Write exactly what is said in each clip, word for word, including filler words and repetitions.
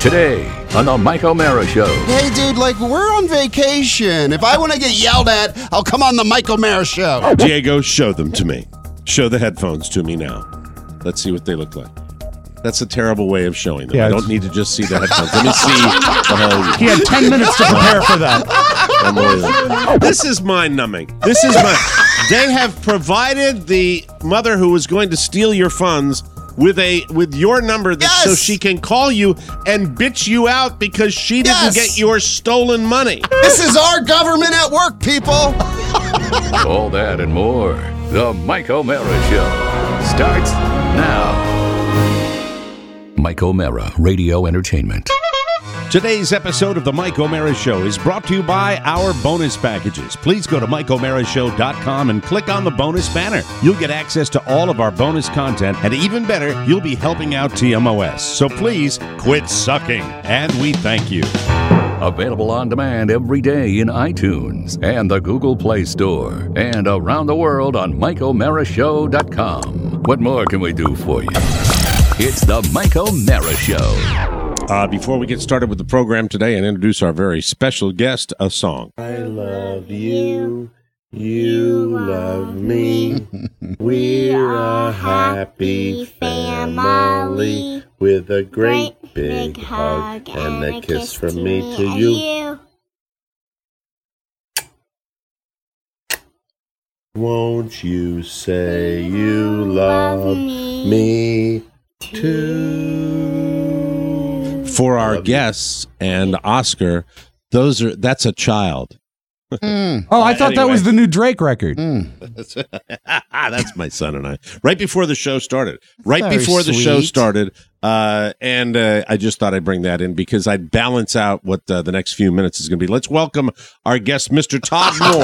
Today on the Mike O'Mara Show. Hey, dude, like, we're on vacation. If I want to get yelled at, I'll come on the Mike O'Mara Show. Diego, show them to me. Show the headphones to me now. Let's see what they look like. That's a terrible way of showing them. Yeah, I don't need to just see the headphones. Let me see the whole... He had ten minutes to prepare for that. Unbelievable. This is mind-numbing. This is my... They have provided the mother who was going to steal your funds with a with your number that, yes! so she can call you and bitch you out because she didn't yes! get your stolen money. This is our government at work, people. All that and more. The Mike O'Mara Show starts now. Mike O'Mara Radio Entertainment. Today's episode of the Mike O'Mara Show is brought to you by our bonus packages. Please go to Mike O'Mara Show dot com and click on the bonus banner. You'll get access to all of our bonus content, and even better, you'll be helping out T M O S. So please quit sucking, and we thank you. Available on demand every day in iTunes and the Google Play Store, and around the world on Mike O'Mara Show dot com. What more can we do for you? It's the Mike O'Mara Show. Uh, before we get started with the program today and introduce our very special guest, a song. I love you, you love me. We're a happy family with a great big hug and a kiss from me to you. Won't you say you love me too? For our guests and Oscar, those are that's a child. Mm. Oh, I thought anyway. That was the new Drake record. Mm. That's my son and I. Right before the show started. Right Very before the sweet. show started. Uh, and uh, I just thought I'd bring that in because I'd balance out what uh, the next few minutes is going to be. Let's welcome our guest, Mister Todd Moore.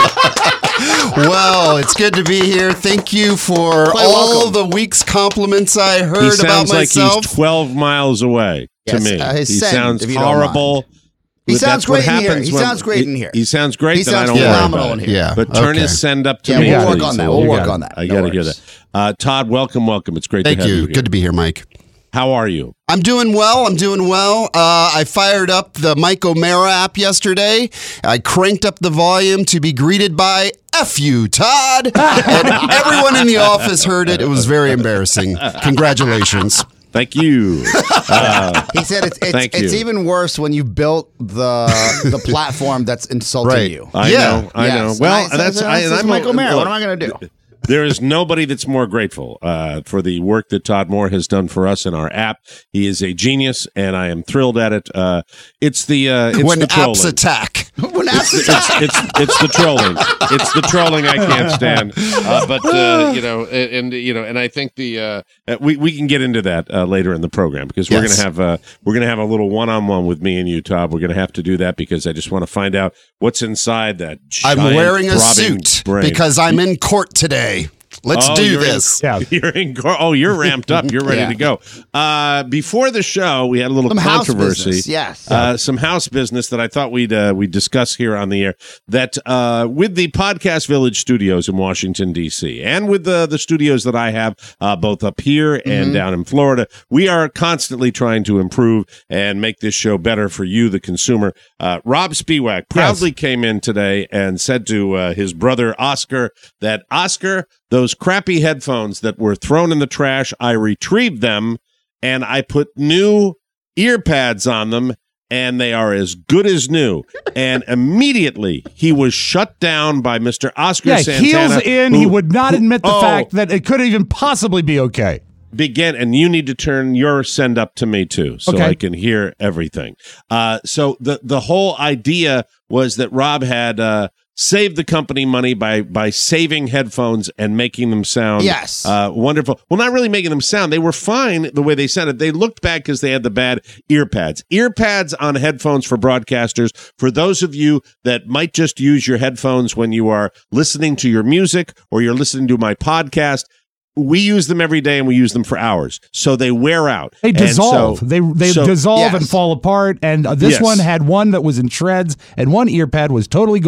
Well, it's good to be here. Thank you for Quite all welcome. the week's compliments I heard he about sounds myself. like he's twelve miles away Yes, to me. uh, he send, sounds if you don't horrible. He But sounds that's what great in here. happens He when- sounds great in here. He sounds great, He then I sounds don't worry phenomenal about in it. here. Yeah, But turn okay. his send up to Yeah, me. we'll please. work on that. So We'll you work got it. on that. I No got to hear worries. that. Uh, Todd, welcome, welcome. It's great Thank to have you. you. here. Good to be here, Mike. How are you? I'm doing well. I'm doing well. Uh, I fired up the Mike O'Mara app yesterday. I cranked up the volume to be greeted by F you, Todd. And everyone in the office heard it. It was very embarrassing. Congratulations. Thank you. Uh, He said it's it's, Thank it's you. even worse when you built the the platform that's insulting Right. you. I Yeah. know. I Yes. know. And Well, I said, that's. I, and this is I'm Mike O'Mara. look, What am I going to do? There is nobody that's more grateful uh, for the work that Todd Moore has done for us in our app. He is a genius, and I am thrilled at it. Uh, it's the uh, it's when the apps trolling. attack. When It's, it's, it's, it's the trolling. It's the trolling I can't stand. Uh, but uh, you know, and, and you know, and I think the uh, uh, we we can get into that uh, later in the program because we're Yes. gonna have uh, we're gonna have a little one on one with me and you, Todd. We're gonna have to do that because I just want to find out what's inside that. I'm giant, wearing a throbbing suit brain. because I'm in court today. Let's Oh, do you're in- this. Yeah. You're in, court. Oh, you're ramped up. You're ready Yeah. to go. Uh, before the show, we had a little Some house controversy. business, yes. Uh, some house business that I thought we'd uh, we'd discuss here on the air. That uh, with the Podcast Village studios in Washington D C and with the the studios that I have uh, both up here and Mm-hmm. down in Florida, we are constantly trying to improve and make this show better for you, the consumer. Uh, Rob Spiewak proudly came in today and said to uh, his brother Oscar that Oscar, those crappy headphones that were thrown in the trash, I retrieved them and I put new ear pads on them and they are as good as new. And immediately he was shut down by Mister Oscar Yeah, Santana. heels in. who- he would not who- admit the oh, fact that it could even possibly be okay. Begin, and you need to turn your send up to me too, so Okay. I can hear everything. Uh, so the the whole idea was that Rob had uh, saved the company money by by saving headphones and making them sound Yes. uh, wonderful. Well, not really making them sound; they were fine the way they sounded. They looked bad because they had the bad ear pads. Ear pads on headphones for broadcasters. For those of you that might just use your headphones when you are listening to your music or you're listening to my podcast. We use them every day and we use them for hours. So they wear out. They And dissolve. so- they they so- dissolve Yes. and fall apart. And uh, this Yes. one had one that was in shreds, and one ear pad was totally gone.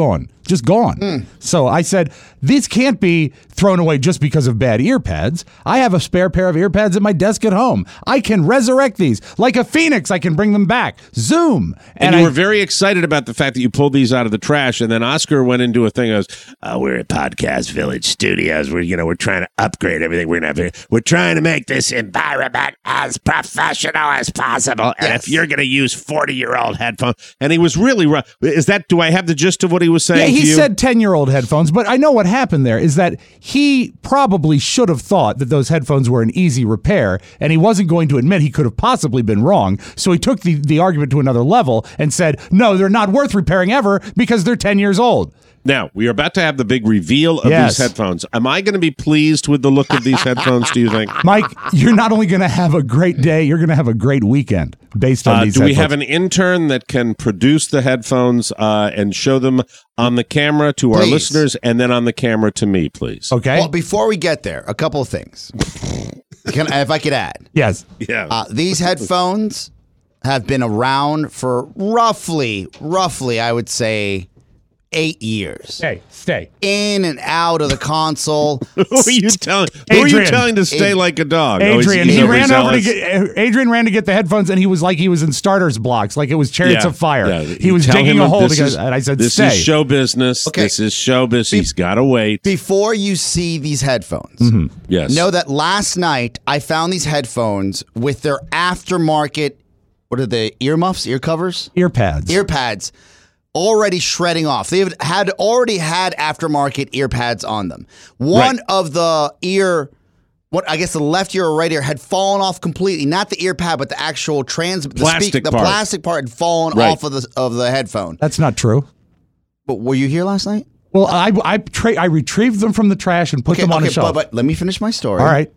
just gone. Mm. So I said, this can't be thrown away just because of bad ear pads. I have a spare pair of ear pads at my desk at home. I can resurrect these. Like a phoenix, I can bring them back. Zoom. And, and you I, were very excited about the fact that you pulled these out of the trash, and then Oscar went into a thing and goes, oh, we're at Podcast Village Studios. We're, you know, we're trying to upgrade everything. We're gonna have to, we're trying to make this environment as professional as possible. And Yes. if you're going to use forty-year-old headphones, and he was really rough. Is that, do I have the gist of what he was saying Yeah, he to you? said ten-year-old headphones, but I know what happened there is that he probably should have thought that those headphones were an easy repair, and he wasn't going to admit he could have possibly been wrong. So he took the, the argument to another level and said, no, they're not worth repairing ever because they're ten years old. Now, we are about to have the big reveal of Yes. these headphones. Am I going to be pleased with the look of these headphones, do you think? Mike, you're not only going to have a great day, you're going to have a great weekend based on Uh, these do we headphones. have an intern that can produce the headphones uh, and show them on the camera to our Please. listeners and then on the camera to me, please? Okay. Well, before we get there, a couple of things. Can, if I could add, yes. Yeah. uh, these headphones have been around for roughly, roughly, I would say, eight years. Hey, stay. In and out of the console. Who are you telling? Who are you Adrian. telling to stay Ad- like a dog? Oh, he's- Adrian, he's he ran over to overzealous. get. Adrian ran to get the headphones, and he was like he was in starter's blocks, like it was Chariots Yeah, of Fire. yeah. He You was tell digging him a hole this because, is- and I said, This "Stay." is show business. Okay. This is show business. He's got to wait. Before you see these headphones, Yes. know that last night I found these headphones with their aftermarket, what are the earmuffs, ear covers? Ear pads. Ear pads already shredding off. They have had already had aftermarket ear pads on them. One Right. of the ear, what I guess the left ear or right ear had fallen off completely. Not the ear pad, but the actual trans, the, Plastic the part. plastic part had fallen Right. off of the of the headphone. That's not true. But were you here last night? Well, I I, tra- I retrieved them from the trash and put them on a shelf. but, but let me finish my story. All right.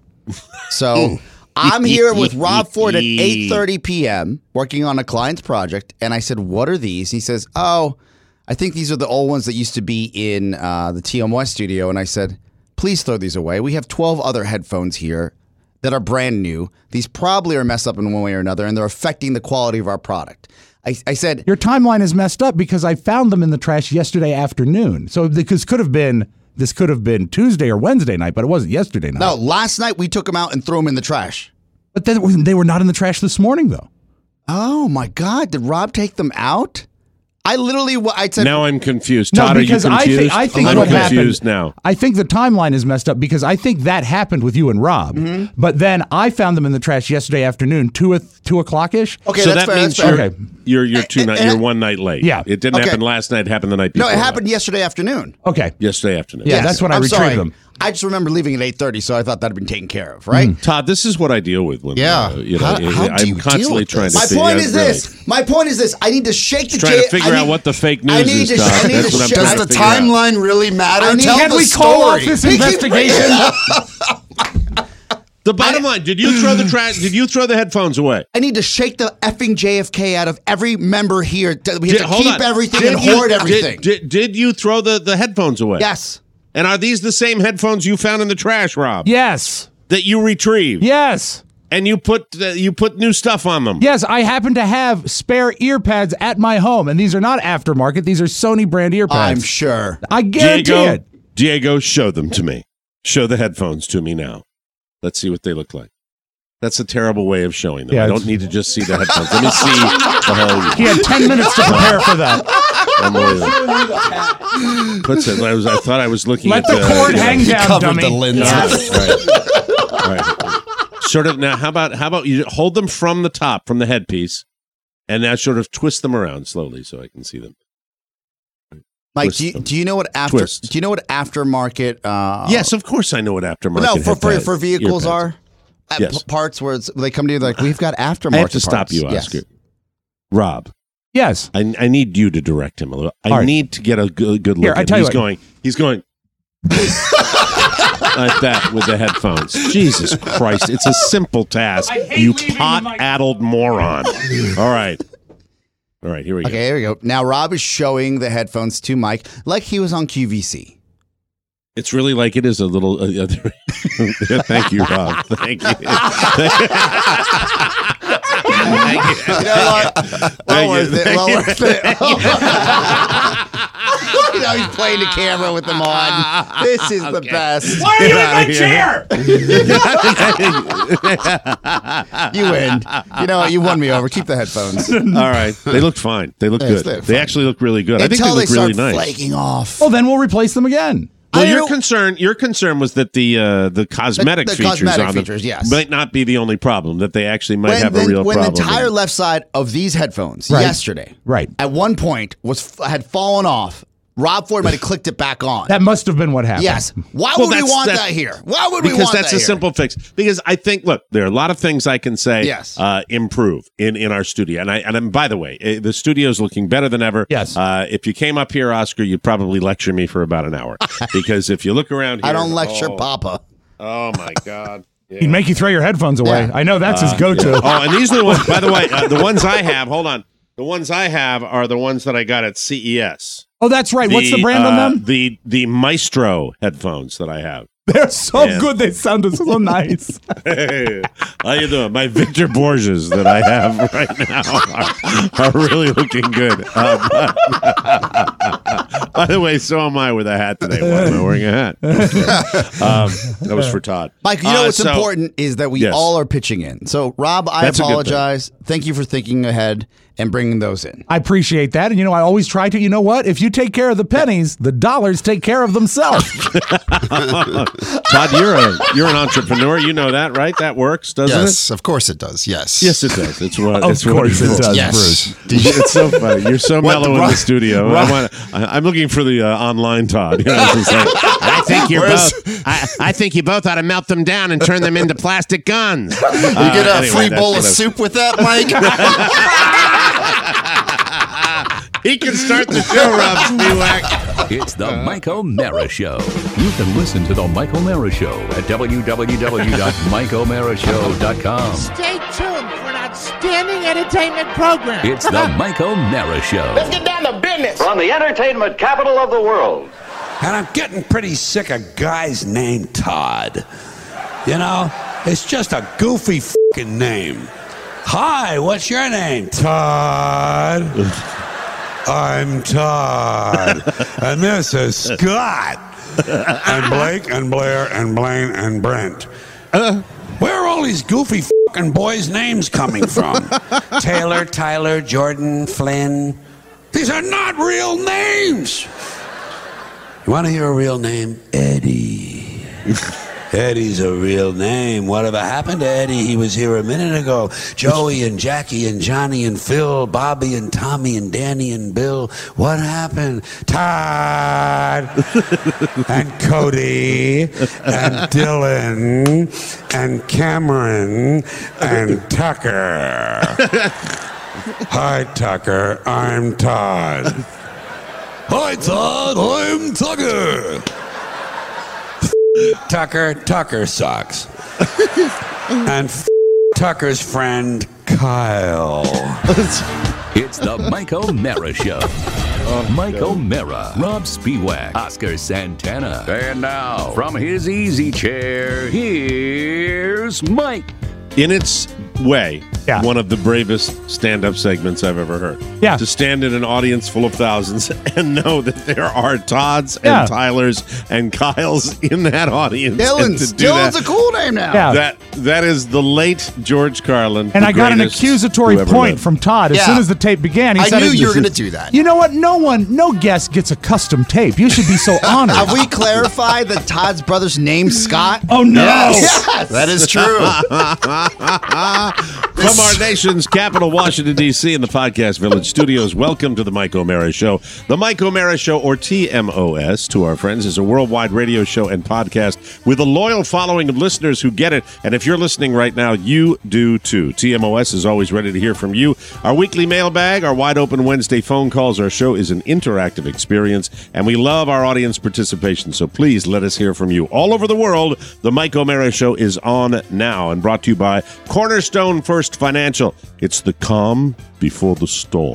So I'm here with Rob Ford at eight thirty p.m. working on a client's project, and I said, "What are these?" He says, "Oh, I think these are the old ones that used to be in uh, the T M West studio." And I said, "Please throw these away. We have twelve other headphones here that are brand new. These probably are messed up in one way or another, and they're affecting the quality of our product." I, I said, Your timeline is messed up because I found them in the trash yesterday afternoon. So this could have been this could have been Tuesday or Wednesday night, but it wasn't yesterday night. "No, last night we took them out and threw them in the trash." But then they were not in the trash this morning, though. Oh my God! Did Rob take them out? I literally, I said, Now I'm confused. No, Todd, because are you I confused? think I think I'm what confused happened. now. I think the timeline is messed up because I think that happened with you and Rob. Mm-hmm. But then I found them in the trash yesterday afternoon, two two o'clock ish. "Okay, so that's that fair. means that's fair." you're, Okay. you're you're two And- night and- you're one night late. Yeah. It didn't Okay. happen last night. It happened the night No, before. it that. happened yesterday afternoon. Okay. yesterday afternoon. Yeah, that's when I I'm retrieved sorry. them. I just remember leaving at eight thirty, so I thought that had been taken care of, right? Todd, this is what I deal with when Yeah. uh, you know, How- how I'm do you deal constantly with trying this? to My see- point yeah, is really. this. My point is this. I need to shake the Trying J- to figure I out need- what the fake I news need is, to- Todd. I need That's to what I'm sh- trying Does to the figure out. timeline really matter? I need- Tell Can the we call off story. this He keep- investigation? The bottom line: Did you throw the trash? Did you throw the headphones away? I need to shake the effing J F K out of every member here. We have Did- to hold keep on. everything Did and you- hoard did- everything. Did, did you throw the, the headphones away? Yes. And are these the same headphones you found in the trash, Rob? Yes. That you retrieved? Yes. And you put uh, you put new stuff on them? Yes, I happen to have spare ear pads at my home, and these are not aftermarket. These are Sony brand ear I'm pads. sure. I guarantee Diego, it. Diego, show them to me. Show the headphones to me now. Let's see what they look like. That's a terrible way of showing them. Yeah, I it's- don't need to just see the headphones. Let me see the whole. He had ten minutes to prepare for that. Unbelievable. Puts it, I, was, I thought I was looking Let at the cord you know, hang down, Covered dummy. the lens. Right. Right. Sort of now. How about how about you hold them from the top, from the headpiece, and now sort of twist them around slowly so I can see them. Mike, Twist do you, them. do you know what after Twist. do you know what aftermarket uh Yes, of course I know what aftermarket. no, for for, headpad- for vehicles earpads are? Uh, Yes. p- parts where it's, they come to you like, "We've got aftermarket I have to stop parts." you, Yes. Oscar. Rob, Yes. I, I need you to direct him a little. I All right. need to get a good, good look. Here, I at tell him. you He's what. going. He's going. Like that with the headphones. Jesus Christ! It's a simple task. I hate You leaving the pot-addled moron. All right, all right. Here we go. Okay, here we go. Now Rob is showing the headphones to Mike like he was on Q V C. It's really like it is a little. Uh, uh, thank you, Rob. Thank you. Thank you. You know what? Well Thank you. worth it. Well worth it. now he's playing the camera with them on. This is the best. Why are you in my chair? You win. You know what? You won me over. Keep the headphones. All right. They look fine. They look Yes, good. they're They fine. actually look really good. I think they Until look they really start nice. flaking off. Well, then we'll replace them again. Well, I your don't- concern, your concern was that the uh, the cosmetic The- the features cosmetic on them features, yes. might not be the only problem. That they actually might when have the, a real when problem. the entire left side of these headphones Right. yesterday, Right. at one point was had fallen off. Rob Ford might have clicked it back on. That must have been what happened. Yes. Why Well, would we that's- want that- that here? Why would we because want that's that a here? simple fix. Because I think, look, there are a lot of things I can say, Yes. uh, improve in, in our studio. And I and I'm, by the way, eh, the studio is looking better than ever. Yes. Uh, if you came up here, Oscar, you'd probably lecture me for about an hour. Because if you look around here, I don't lecture oh, Papa. Oh my God. Yeah. He'd make you throw your headphones away. Yeah. I know that's his go-to. Oh, and these are the ones. By the way, uh, the ones I have. Hold on. The ones I have are the ones that I got at C E S. Oh, that's right. What's the brand uh, on them? The the Maestro headphones that I have. They're so Yeah. good. They sounded so nice. Hey, how you doing? My Victor Borges that I have right now are, are really looking good. Um, by the way, so am I with a hat today. Why am I wearing a hat? Um, that was for Todd. Mike, you know Uh, what's so- important is that we Yes. all are pitching in. So, Rob, I That's a good thing. apologize. Thank you for thinking ahead and bringing those in. I appreciate that. And, you know, I always try to, you know what? If you take care of the pennies, the dollars take care of themselves. Todd, you're a you're an entrepreneur. You know that, right? That works, doesn't Yes, of course it does. Yes. it? Yes, it does. It's what. Of it's what course it does, Yes. Bruce. It's so funny. You're so What, mellow in Rob- the studio. I want. I, I'm looking for the uh, online Todd. You know, it's just like, I think you're Where's- both. I, I think you both ought to melt them down and turn them into plastic guns. You get a anyway, free that's bowl what of I- soup with that, Mike? He can start the show, Rob Spiewak. It's the Mike O'Mara Show. You can listen to the Mike O'Mara Show at w w w dot mike o'mara show dot com. Stay tuned for an outstanding entertainment program. It's the Mike O'Mara Show. Let's get down to business. From the entertainment capital of the world. And I'm getting pretty sick of guys named Todd. You know, it's just a goofy fucking name. Hi, what's your name? Todd. I'm Todd. And this is Scott. And Blake and Blair and Blaine and Brent. Where are all these goofy fucking boys' names coming from? Taylor, Tyler, Jordan, Flynn. These are not real names. You want to hear a real name? Eddie. Eddie's a real name. Whatever happened to Eddie? He was here a minute ago. Joey and Jackie and Johnny and Phil, Bobby and Tommy and Danny and Bill. What happened? Todd and Cody and Dylan and Cameron and Tucker. Hi, Tucker. I'm Todd. Hi, Todd. I'm Tucker. Tucker, Tucker sucks. And f- Tucker's friend, Kyle. It's the Mike O'Mara Show. Mike O'Mara, Rob Spiewak, Oscar Santana. And now, from his easy chair, here's Mike. In its way, Yeah. one of the bravest stand-up segments I've ever heard. Yeah. To stand in an audience full of thousands and know that there are Todds and Yeah. Tylers and Kyles in that audience. and Dylan's. to do Dylan's that, a cool name now. Yeah. that that is the late George Carlin. And the I got an greatest accusatory who ever point lived. from Todd as Yeah. soon as the tape began. He I said, knew it- you were going to do that. You know what? No one, no guest gets a custom tape. You should be so honored. Have we clarified that Todd's brother's name's Scott? Oh no! Yes. That is true. From our nation's capital, Washington, D C, in the Podcast Village studios, welcome to the Mike O'Mara Show. The Mike O'Mara Show, or T M O S, to our friends, is a worldwide radio show and podcast with a loyal following of listeners who get it. And if you're listening right now, you do too. T M O S is always ready to hear from you. Our weekly mailbag, our wide open Wednesday phone calls, our show is an interactive experience, and we love our audience participation. So please let us hear from you. All over the world, the Mike O'Mara Show is on now and brought to you by Cornerstone First Financial. It's the calm before the storm.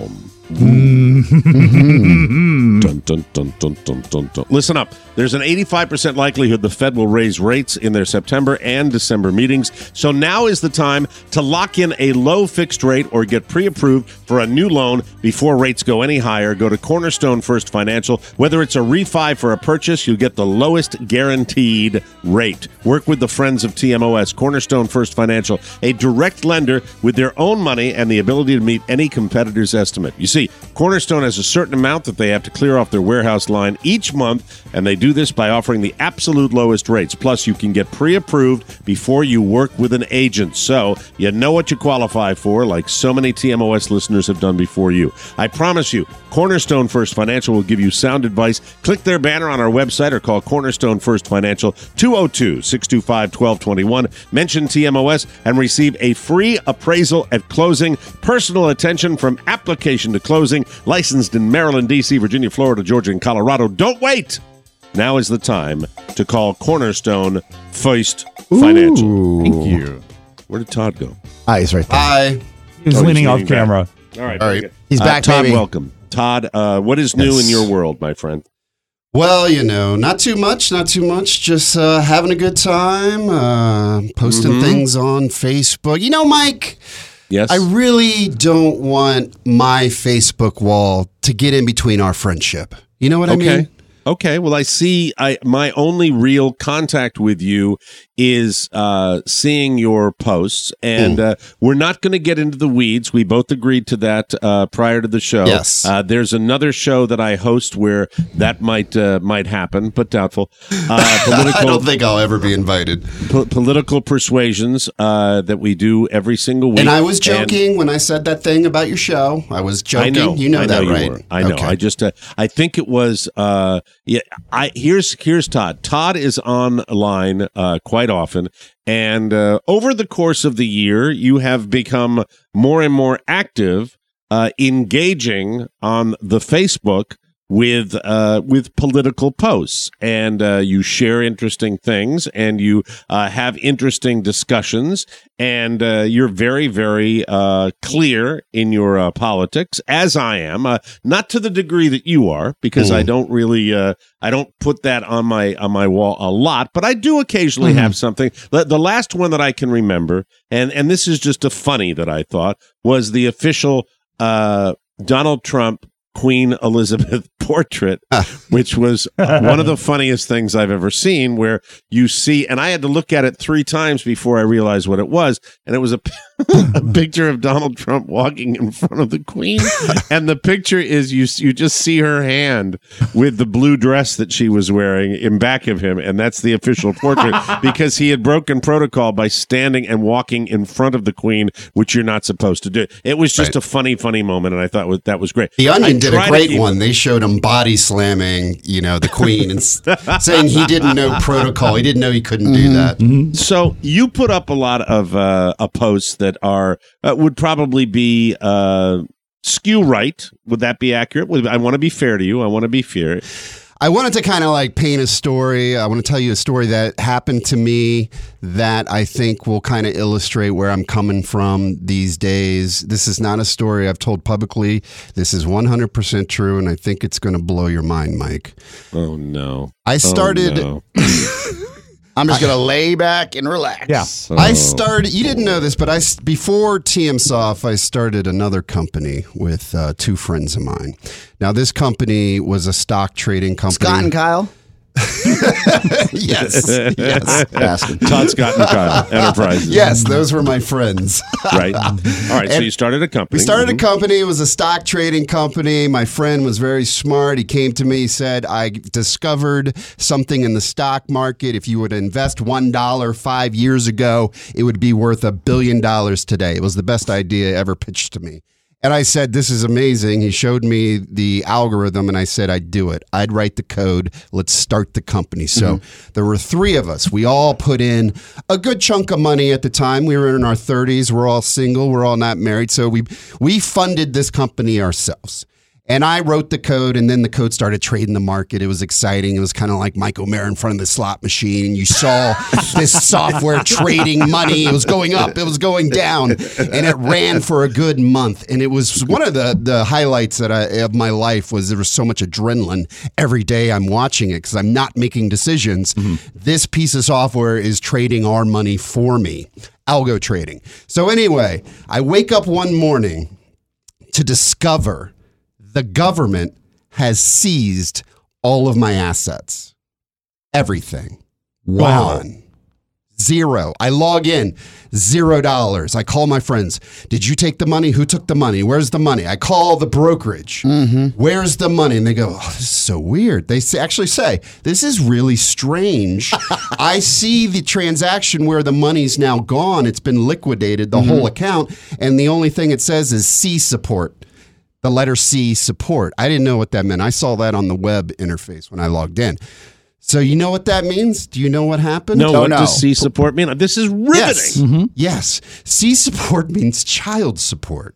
Dun, dun, dun, dun, dun, dun, dun. Listen up. There's an eighty-five percent likelihood the Fed will raise rates in their September and December meetings. So now is the time to lock in a low fixed rate or get pre-approved for a new loan before rates go any higher. Go to Cornerstone First Financial. Whether it's a refi for a purchase, you'll get the lowest guaranteed rate. Work with the friends of T M O S. Cornerstone First Financial, a direct lender with their own money and the ability to meet any competitor's estimate. You see, Cornerstone has a certain amount that they have to clear off their warehouse line each month, and they do this by offering the absolute lowest rates. Plus, you can get pre-approved before you work with an agent. So you know what you qualify for, like so many T M O S listeners have done before you. I promise you, Cornerstone First Financial will give you sound advice. Click their banner on our website or call Cornerstone First Financial two oh two, six two five, one two two one. Mention T M O S and receive a free appraisal at closing. Personal attention from application to closing. Licensed in Maryland, D C, Virginia, Florida, Georgia, and Colorado. Don't wait! Now is the time to call Cornerstone First Financial. Ooh. Thank you. Where did Todd go? Ah, he's right there. Hi. He was Oh, he's leaning off leaning back. camera. All right. All very right. good. He's Uh, back, Todd, baby. welcome. Todd, uh, what is new Yes. in your world, my friend? Well, you know, not too much, not too much. Just uh, having a good time, uh, posting Mhm. things on Facebook. You know, Mike, Yes. I really don't want my Facebook wall to get in between our friendship. You know what I okay. mean? Okay. Well, I see. I my only real contact with you is uh, seeing your posts, and Mm. uh, we're not going to get into the weeds. We both agreed to that uh, prior to the show. Yes. Uh, there's another show that I host where that might uh, might happen, but doubtful. Uh, political, I don't think I'll ever be invited. po- political persuasions uh, that we do every single week. And I was And- joking when I said that thing about your show. I was joking. I know. You know I that, know right? You were. I know. Okay. I just. Uh, I think it was. Uh, yeah. I here's here's Todd. Todd is online uh, quite often, and uh, over the course of the year, you have become more and more active, uh, engaging on the Facebook with uh, with political posts, and uh, you share interesting things, and you uh, have interesting discussions, and uh, you're very, very uh, clear in your uh, politics, as I am. Uh, not to the degree that you are, because Mm. I don't really, uh, I don't put that on my on my wall a lot, but I do occasionally have something. The, the last one that I can remember, and and this is just a funny that I thought, was the official uh, Donald Trump Queen Elizabeth portrait, which was one of the funniest things I've ever seen, where you see, and I had to look at it three times before I realized what it was, and it was a, a picture of Donald Trump walking in front of the Queen, and the picture is you you just see her hand with the blue dress that she was wearing in back of him, and that's the official portrait, because he had broken protocol by standing and walking in front of the Queen, which you're not supposed to do. It was just Right. a funny, funny moment, and I thought was, that was great. The Onion I did try a to great keep- one. They showed him body slamming, you know, the Queen and s- saying he didn't know protocol. He didn't know he couldn't do that. So you put up a lot of uh, uh, posts that are uh, would probably be uh, skew right. Would that be accurate? Would- I want to be fair to you. I want to be fair. I wanted to kind of like paint a story. I want to tell you a story that happened to me that I think will kind of illustrate where I'm coming from these days. This is not a story I've told publicly. This is one hundred percent true, and I think it's going to blow your mind, Mike. Oh no! I started. Oh, I'm just going to lay back and relax. Yeah. no. I started. You didn't know this, but I s- before T M Soft, I started another company with uh, two friends of mine. Now, this company was a stock trading company. Scott and Kyle. yes, yes, Asking. Todd Scott and Kyle Enterprises. yes. Those were my friends. Right. All right. So And you started a company. We started a Mhm. company. It was a stock trading company. My friend was very smart. He came to me, he said, I discovered something in the stock market. If you would invest one dollar five years ago, it would be worth a billion dollars today. It was the best idea ever pitched to me. And I said, this is amazing. He showed me the algorithm, and I said, I'd do it. I'd write the code. Let's start the company. So there were three of us. We all put in a good chunk of money at the time. We were in our thirties. We're all single. We're all not married. So we we funded this company ourselves. And I wrote the code, and then the code started trading the market. It was exciting. It was kind of like Mike O'Meara in front of the slot machine. You saw this software trading money. It was going up. It was going down. And it ran for a good month. And it was one of the, the highlights that I, of my life was there was so much adrenaline every day I'm watching it because I'm not making decisions. Mm-hmm. This piece of software is trading our money for me. Algo trading. So anyway, I wake up one morning to discover the government has seized all of my assets. Everything. Wow. Gone. Zero. I log in. Zero dollars. I call my friends. Did you take the money? Who took the money? Where's the money? I call the brokerage. Mm-hmm. Where's the money? And they go, oh, this is so weird. They say, actually say, this is really strange. I see the transaction where the money's now gone. It's been liquidated, the mm-hmm. whole account. And the only thing it says is C support. The letter C, support. I didn't know what that meant. I saw that on the web interface when I logged in. So you know what that means? Do you know what happened? No, oh, what no. does C support mean? This is riveting. Yes. Mm-hmm. Yes. C support means child support.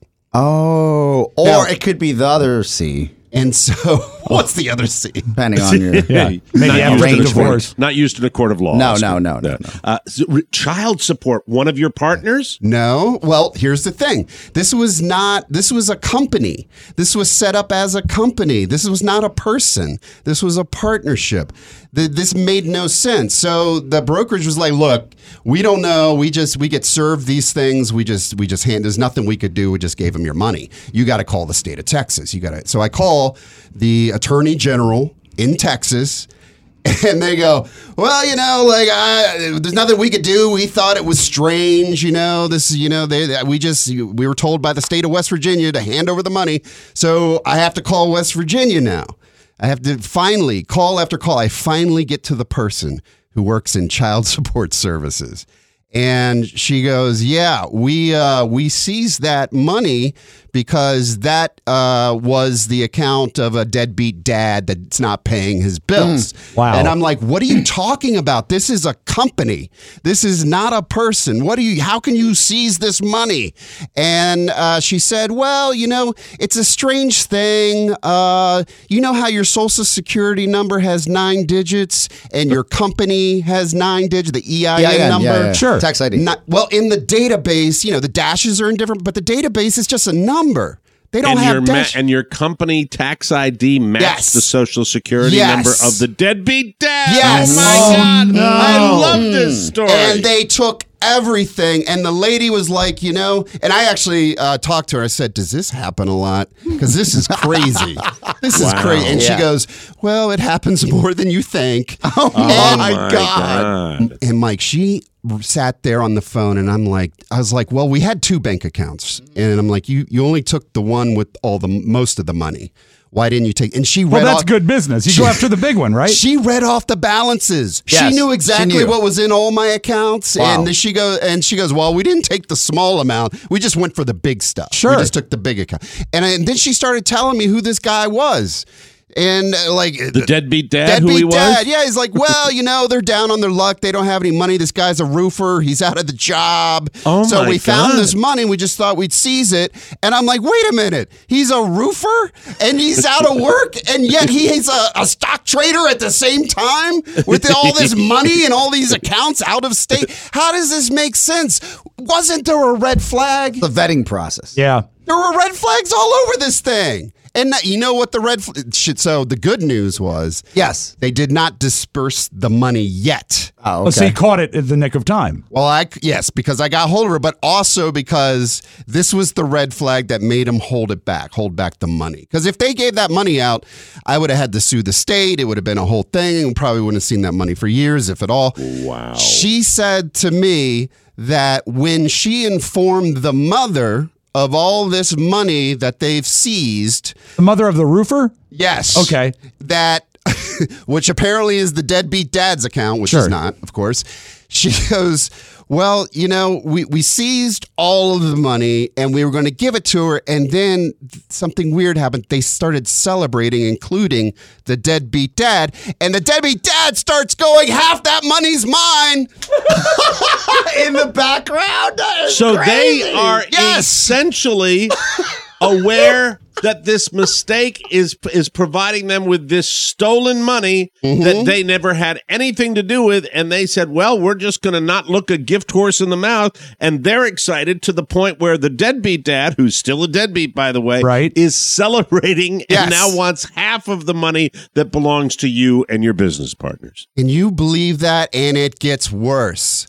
Oh, or Now, it could be the other C. And so, what's the other C? Depending on your Yeah, maybe not after used in a divorce. court- Not used in a court of law. No, Oscar. no, no, no, no. Uh, so, re- child support, one of your partners? No. Well, here's the thing. This was not, this was a company. This was set up as a company. This was not a person. This was a partnership. The, this made no sense. So the brokerage was like, look, we don't know. We just, we get served these things. We just, we just hand, there's nothing we could do. We just gave them your money. You got to call the state of Texas. You got to, so I call the attorney general in Texas. And they go, well, you know, like, I, there's nothing we could do. We thought it was strange, you know, this, you know, they, we just, we were told by the state of West Virginia to hand over the money. So I have to call West Virginia now. I have to finally, call after call, I finally get to the person who works in child support services. And she goes, yeah, we uh, we seized that money because that uh, was the account of a deadbeat dad that's not paying his bills. Mm, wow. And I'm like, what are you talking about? This is a company. This is not a person. What do you, how can you seize this money? And uh, she said, well, you know, it's a strange thing. Uh, you know how your social security number has nine digits and your company has nine digits, the E I N Yeah, yeah, number? yeah, yeah. Sure. Tax I D. Not, well, in the database, you know, the dashes are in different, but the database is just a number. They don't and have your ma- dash. and your company tax I D matched Yes. the social security Yes. number of the deadbeat dad. Yes. Oh my Oh, God. no. I love this story. And they took everything. And the lady was like, you know, and I actually uh, talked to her. I said, does this happen a lot? Because this is crazy. This is Wow. crazy. And Yeah. she goes, well, it happens more than you think. Oh, oh my my God. God. And Mike, she sat there on the phone, and I'm like, I was like, well, we had two bank accounts, and I'm like, you, you only took the one with all the most of the money. Why didn't you take? And she read Well, that's off, good business. You go after the big one, right? She read off the balances. Yes, she knew she exactly knew. what was in all my accounts, Wow. and she goes, and she goes, well, we didn't take the small amount. We just went for the big stuff. Sure. we just took the big account, and, and then she started telling me who this guy was. And uh, like The deadbeat dad, deadbeat who he was? dad, yeah, he's like, well, you know, they're down on their luck. They don't have any money. This guy's a roofer. He's out of the job. Oh, so my we found God. this money. We just thought we'd seize it. And I'm like, wait a minute. He's a roofer and he's out of work, and yet he's a, a stock trader at the same time with all this money and all these accounts out of state. How does this make sense? Wasn't there a red flag? The vetting process. Yeah. There were red flags all over this thing. And you know what the red fl- shit. So the good news was, Yes. they did not disperse the money yet. Oh, Well, so okay. he caught it at the nick of time. Well, I yes, because I got hold of her, but also because this was the red flag that made him hold it back, hold back the money. Because if they gave that money out, I would have had to sue the state. It would have been a whole thing, and probably wouldn't have seen that money for years, if at all. Wow. She said to me that when she informed the mother of all this money that they've seized, The mother of the roofer? yes, Okay. that which apparently is the deadbeat dad's account, which Sure. is not, of course. She goes, well, you know, we, we seized all of the money and we were going to give it to her. And then something weird happened. They started celebrating, including the deadbeat dad. And the deadbeat dad starts going, half that money's mine. In the background. That is So crazy. they are Yes. essentially aware that this mistake is is providing them with this stolen money mm-hmm. that they never had anything to do with, and they said, well, we're just going to not look a gift horse in the mouth, and they're excited to the point where the deadbeat dad, who's still a deadbeat, by the way, right. is celebrating yes. and now wants half of the money that belongs to you and your business partners. Can you believe that? And it gets worse.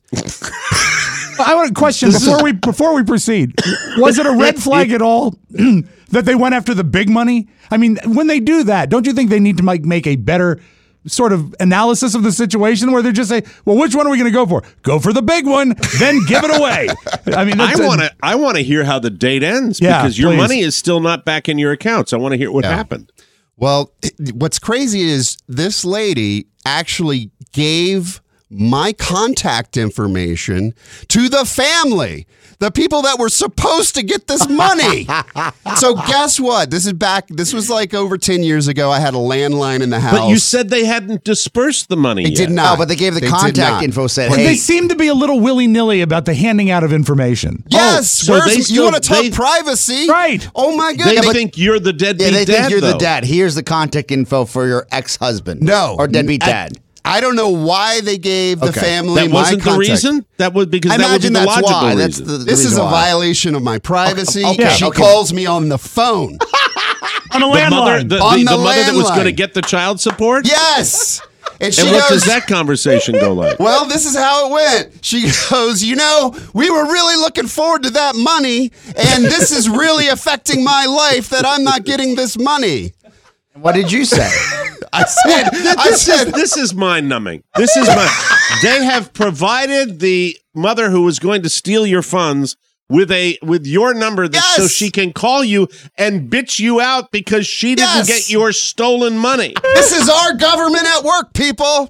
I want a question before we before we proceed. Was it a red flag at all that they went after the big money? I mean, when they do that, don't you think they need to make, make a better sort of analysis of the situation where they just say, well, which one are we going to go for? Go for the big one, then give it away. I mean, I want to I want to hear how the date ends yeah, because your please. money is still not back in your accounts. I want to hear what yeah. happened. Well, what's crazy is this lady actually gave my contact information to the family, the people that were supposed to get this money. So guess what? This is back. This was like over ten years ago. I had a landline in the house. But you said they hadn't dispersed the money They yet. did not. Oh, but they gave the They did contact not. info, said, But hey. they seem to be a little willy-nilly about the handing out of information. Yes. so where's- they you still- want to talk they- privacy? Right. Oh, my They goodness. think you're the deadbeat yeah, they dad, think you're though. the dad. Here's the contact info for your ex-husband. No. Or deadbeat I- dad. I don't know why they gave the Okay. family That my wasn't the contact. reason? That was because I that would be imagine the that's logical why. reason. That's the, the This is reason a why. violation of my privacy. Okay, She okay. calls me on the phone. On a the mother, landline. the, On the, the the mother that was landline. going to get the child support? Yes. And she And what goes, does that conversation go like? well, this is how it went. She goes, you know, we were really looking forward to that money, and this is really affecting my life that I'm not getting this money. What did you say? I said, I This said, is, this is mind-numbing. This is my. They have provided the mother who was going to steal your funds with a with your number that, so Yes. she can call you and bitch you out because she didn't Yes. get your stolen money. this is our government at work, people.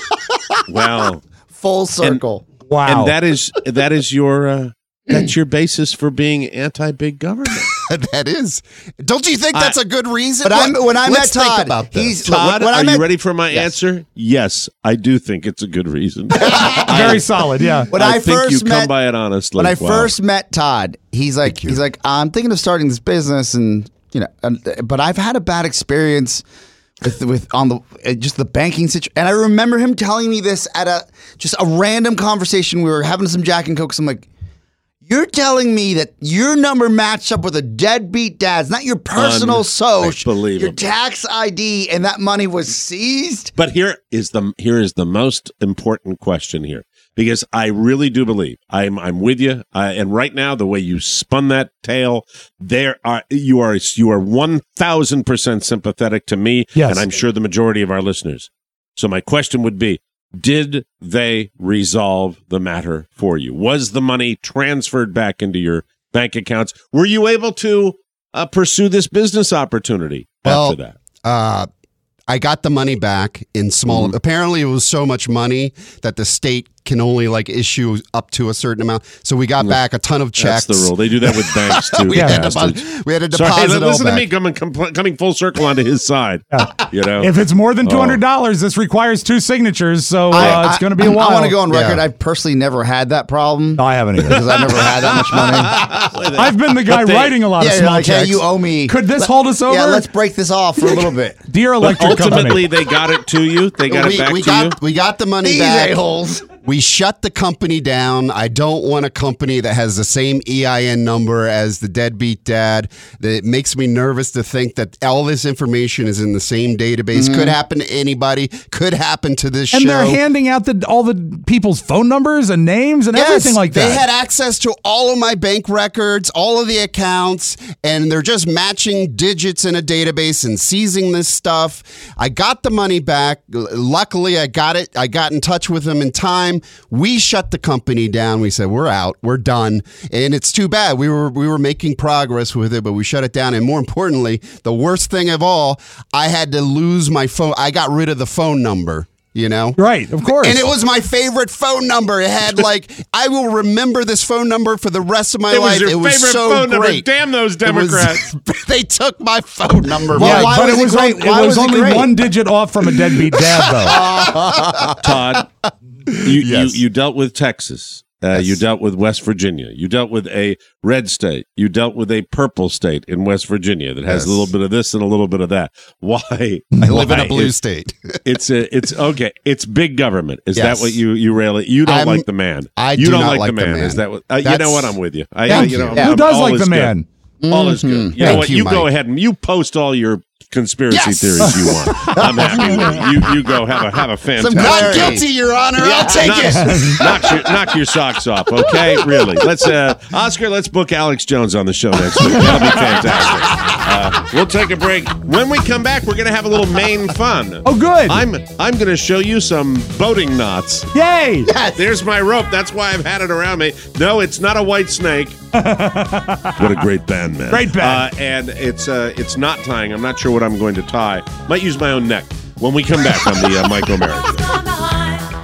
Wow. Full circle. Wow. And that is that is your uh, that's your basis for being anti-big government. That is. Don't you think that's a good reason? But I'm, when I met Let's think Todd, about this. he's Todd, when I are met, you ready for my Yes. answer? Yes, I do think it's a good reason. Very solid, yeah. When I, I, think first you come met, by it honestly. when I Wow. first met Todd, he's like, he's like, I'm thinking of starting this business, and you know, and, but I've had a bad experience with with on the uh, just the banking situation. And I remember him telling me this at a just a random conversation. We were having some Jack and Cokes. I'm like, you're telling me that your number matched up with a deadbeat dad's, not your personal social, Unbelievable. your tax I D, and that money was seized? But here is the here is the most important question here, because I really do believe I'm I'm with you. I, and right now, the way you spun that tale, there are you are you are one thousand percent sympathetic to me, Yes. and I'm sure the majority of our listeners. So my question would be: did they resolve the matter for you? Was the money transferred back into your bank accounts? Were you able to uh, pursue this business opportunity Well, after that? Uh, I got the money back in small. Mm-hmm. Apparently, it was so much money that the state can only like issue up to a certain amount. So we got back a ton of checks. That's the rule. They do that with banks too. we, had bastards. to, we had to Sorry, deposit hey, it all listen to back. me coming compl- coming full circle onto his side. You know, If it's more than two hundred dollars, this requires two signatures, so uh, I- it's I- going to be a while. I want to go on record. Yeah. I've personally never had that problem No, I haven't either. because I've never had that much money. I've been the guy But they- writing a lot Yeah, of you're small like, hey, checks. you owe me. Could this Let- hold us over? Yeah, let's break this off for a little bit. Dear but electric ultimately company. they got it to you. They got we, it back we to got you. we got the money These back. a-holes. We shut the company down. I don't want a company that has the same E I N number as the deadbeat dad. That makes me nervous to think that all this information is in the same database. Could happen to anybody. Could happen to this and show. they're handing out the all the people's phone numbers and names and everything like that. They had access to all of my bank records, all of the accounts, and they're just matching digits in a database and seizing this stuff. I got the money back. L- Luckily, I got it. I got in touch with them in time. We shut the company down. We said, we're out. We're done. And it's too bad. We were we were making progress with it, but we shut it down. And more importantly, the worst thing of all, I had to lose my phone. I got rid of the phone number. You know? Right, of course. And it was my favorite phone number. It had like, I will remember this phone number for the rest of my It was life. your it was favorite so phone number. great. Damn those It was- Democrats. they took my phone number. Well, yeah, why but was it it was, great? on- it Why was was it only great? one digit off from a deadbeat dad, though. Todd, you, Yes. you you dealt with Texas. Uh, Yes. You dealt with West Virginia. You dealt with a red state. You dealt with a purple state in West Virginia that has Yes. a little bit of this and a little bit of that. Why? I live in Why? a blue It's- state. It's a, it's okay. It's big government. Is Yes. that what you you rail? You don't I'm- like the man. I you do don't not like, like the, man. the man. Is that what? Uh, you That's- know what? I'm with you. I, Thank you know, you. I'm- Who does all like is the good. man? All is good. Mhm. You know Thank what? you, You go Mike. ahead and you post all your conspiracy Yes. theories you want. I'm happy with you. You you go have a have a fantastic. Not clarity. guilty, Your Honor. I'll take knock, it. knock your knock your socks off, okay? Really. Let's uh Oscar, let's book Alex Jones on the show next week. That'll be fantastic. Uh, we'll take a break. When we come back, we're gonna have a little Maine fun. Oh, good. I'm I'm gonna show you some boating knots. Yay! There's my rope. That's why I've had it around me. No, it's not a white snake. What a great band, man. Great band. Uh, and it's uh, it's not tying. I'm not sure what I'm going to tie. Might use my own neck when we come back on the uh, Mike O'Mara Show.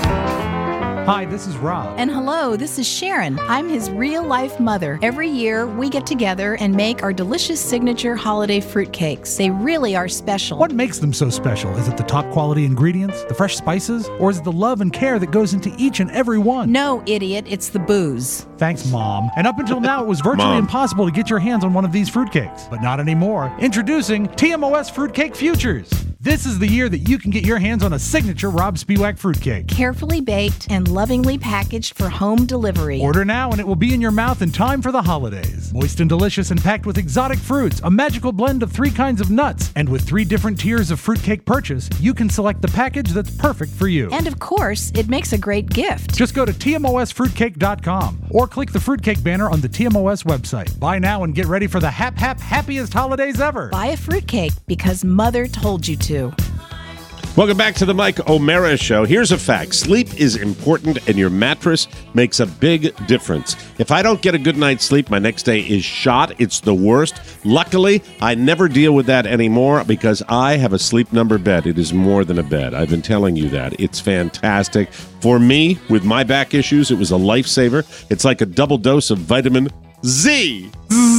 Hi, this is Rob. And hello, this is Sharon. I'm his real-life mother. Every year, we get together and make our delicious signature holiday fruitcakes. They really are special. What makes them so special? Is it the top quality ingredients, the fresh spices, or is it the love and care that goes into each and every one? No, idiot, it's the booze. Thanks, Mom. And up until now, it was virtually Mom. impossible to get your hands on one of these fruitcakes. But not anymore. Introducing T M O S Fruitcake Futures. This is the year that you can get your hands on a signature Rob Spiewak fruitcake. Carefully baked and lovingly packaged for home delivery. Order now and it will be in your mouth in time for the holidays. Moist and delicious and packed with exotic fruits, a magical blend of three kinds of nuts, and with three different tiers of fruitcake purchase, you can select the package that's perfect for you. And of course, it makes a great gift. Just go to T M O S fruitcake dot com or click the fruitcake banner on the T M O S website. Buy now and get ready for the hap hap happiest holidays ever. Buy a fruitcake because Mother told you to. Welcome back to the Mike O'Mara Show. Here's a fact. Sleep is important, and your mattress makes a big difference. If I don't get a good night's sleep, my next day is shot. It's the worst. Luckily, I never deal with that anymore because I have a Sleep Number bed. It is more than a bed. I've been telling you that. It's fantastic. For me, with my back issues, it was a lifesaver. It's like a double dose of vitamin Z.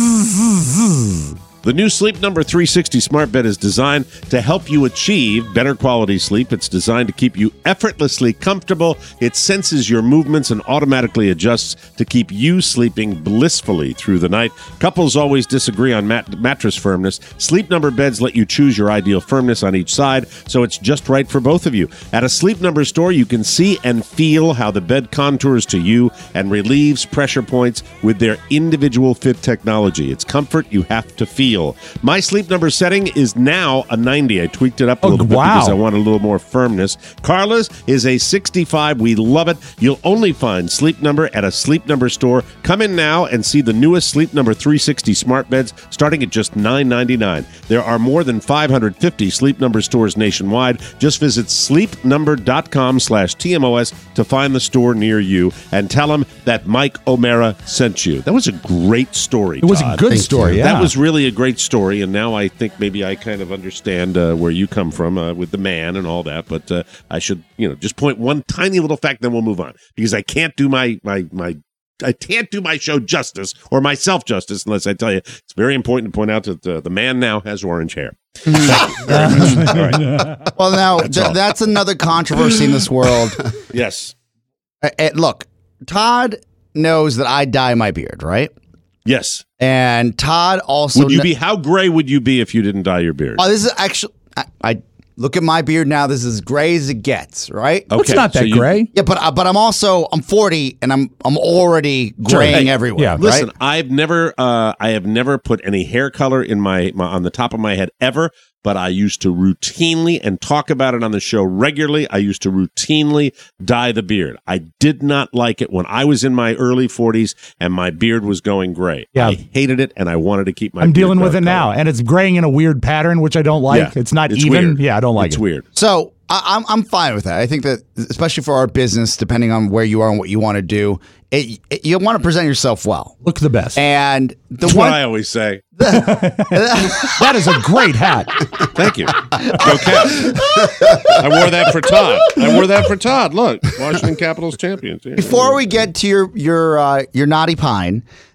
The new Sleep Number three sixty smart bed is designed to help you achieve better quality sleep. It's designed to keep you effortlessly comfortable. It senses your movements and automatically adjusts to keep you sleeping blissfully through the night. Couples always disagree on mat- mattress firmness. Sleep Number beds let you choose your ideal firmness on each side, so it's just right for both of you. At a Sleep Number store, you can see and feel how the bed contours to you and relieves pressure points with their individual fit technology. It's comfort you have to feel. My Sleep Number setting is now a ninety. I tweaked it up a Oh, little bit wow. because I want a little more firmness. Carla's is a sixty-five. We love it. You'll only find Sleep Number at a Sleep Number store. Come in now and see the newest Sleep Number three sixty smart beds starting at just nine ninety-nine. There are more than five hundred fifty Sleep Number stores nationwide. Just visit sleepnumber.com slash TMOS to find the store near you and tell them that Mike O'Mara sent you. That was a great story, It was a Todd. good Thank story, you. yeah. That was really a great story, and now I think maybe I kind of understand uh, where you come from uh, with the man and all that. But uh, I should, you know, just point one tiny little fact, then we'll move on because I can't do my my my. I can't do my show justice or myself justice unless I tell you it's very important to point out that uh, the man now has orange hair. Thank you very much. All right. Well, now That's th- all. that's another controversy in this world. Yes. Uh, uh, look, Todd knows that I dye my beard, right? Yes. And Todd also. Would you kn- be? How gray would you be if you didn't dye your beard? Oh, this is actually. I, I look at my beard now. This is as gray as it gets, right? It's not so that you- gray. Yeah, but uh, but I'm also I'm forty and I'm I'm already graying Hey, everywhere. yeah. right? Listen, I've never, uh, I have never put any hair color in my, my on the top of my head ever. But I used to routinely and talk about it on the show regularly. I used to routinely dye the beard. I did not like it when I was in my early forties and my beard was going gray. Yeah. I hated it, and I wanted to keep my. I'm beard dealing with dark it now, color. and it's graying in a weird pattern, which I don't like. Yeah, It's not it's even. weird. Yeah, I don't like it's it. weird. So I, I'm I'm fine with that. I think that especially for our business, depending on where you are and what you want to do, it, it, you want to present yourself well. Look the best. And the That's one what I always say. That is a great hat. Thank you. Go Cats. I wore that for Todd. I wore that for Todd. Look, Washington Capitals champions. Yeah. before we get to your your uh, your naughty pine,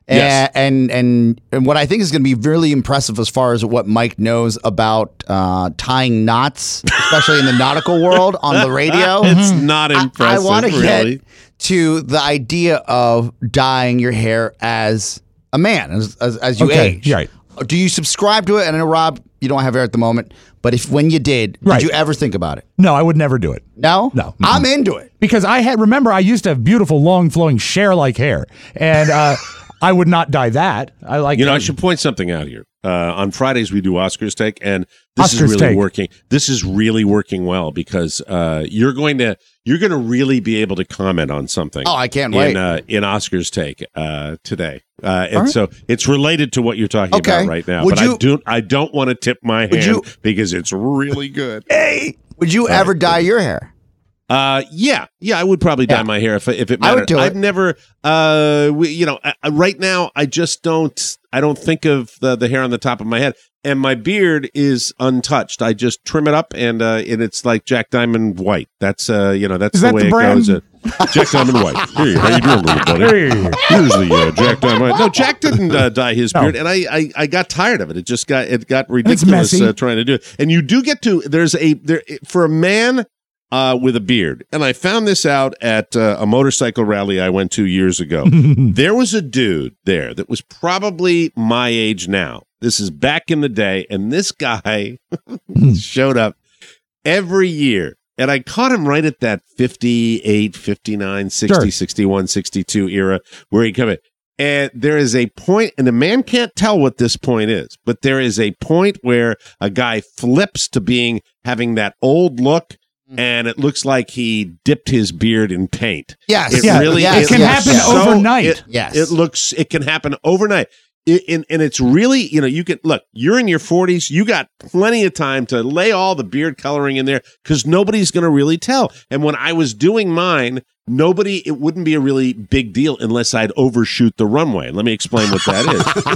Yes. And, and and and what I think is going to be really impressive as far as what Mike knows about uh, tying knots, especially in the nautical world on the radio. It's not impressive. I, I want to really. get to the idea of dyeing your hair as a man, as as, as you Okay, age. right. Do you subscribe to it? And I know, Rob, you don't have hair at the moment, but if when you did, Right. did you ever think about it? No, I would never do it. No? No. I'm into it. Because I had, remember, I used to have beautiful, long, flowing, Cher-like hair. And uh, I would not dye that. I like You know, I should point something out here. Uh, on Fridays, we do Oscars Take, and this Oscars is really Take. working. This is really working well because uh, you're going to you're going to really be able to comment on something. Oh, I can't in, wait. Uh, in Oscars Take uh, today, uh, and All right. so it's related to what you're talking Okay. about right now. Would but you- I do I don't want to tip my hand you- because it's really good. Hey, would you ever dye your hair? Uh, yeah, yeah, I would probably dye Yeah. my hair if if it I mattered. would do it. I've never, uh, we, you know, I, I- right now I just don't. I don't think of the the hair on the top of my head, and my beard is untouched. I just trim it up, and uh, and it's like Jack Diamond White. That's uh, you know, that's Is the that way the it brand? goes. Uh, Jack Diamond White. Hey, how you doing, little buddy? Hey. Here's the uh, Jack Diamond White. No, Jack didn't uh, dye his No. beard, and I, I I got tired of it. It just got it got ridiculous messy. uh, trying to do it. And you do get to there's a there for a man. Uh, with a beard. And I found this out at uh, a motorcycle rally I went to years ago. There was a dude there that was probably my age now. This is back in the day. And this guy showed up every year. And I caught him right at that fifty-eight, fifty-nine, sixty, Sure. sixty-one, sixty-two era where he come in. And there is a point, and the man can't tell what this point is, but there is a point where a guy flips to being having that old look. And it looks like he dipped his beard in paint. Yes. It Yeah, really yes, it can yes, happen yes. overnight. It, Yes. it looks. It can happen overnight. It, and, and it's really, you know, you can look. You're in your forties. You got plenty of time to lay all the beard coloring in there because nobody's going to really tell. And when I was doing mine, nobody. It wouldn't be a really big deal unless I'd overshoot the runway. Let me explain what that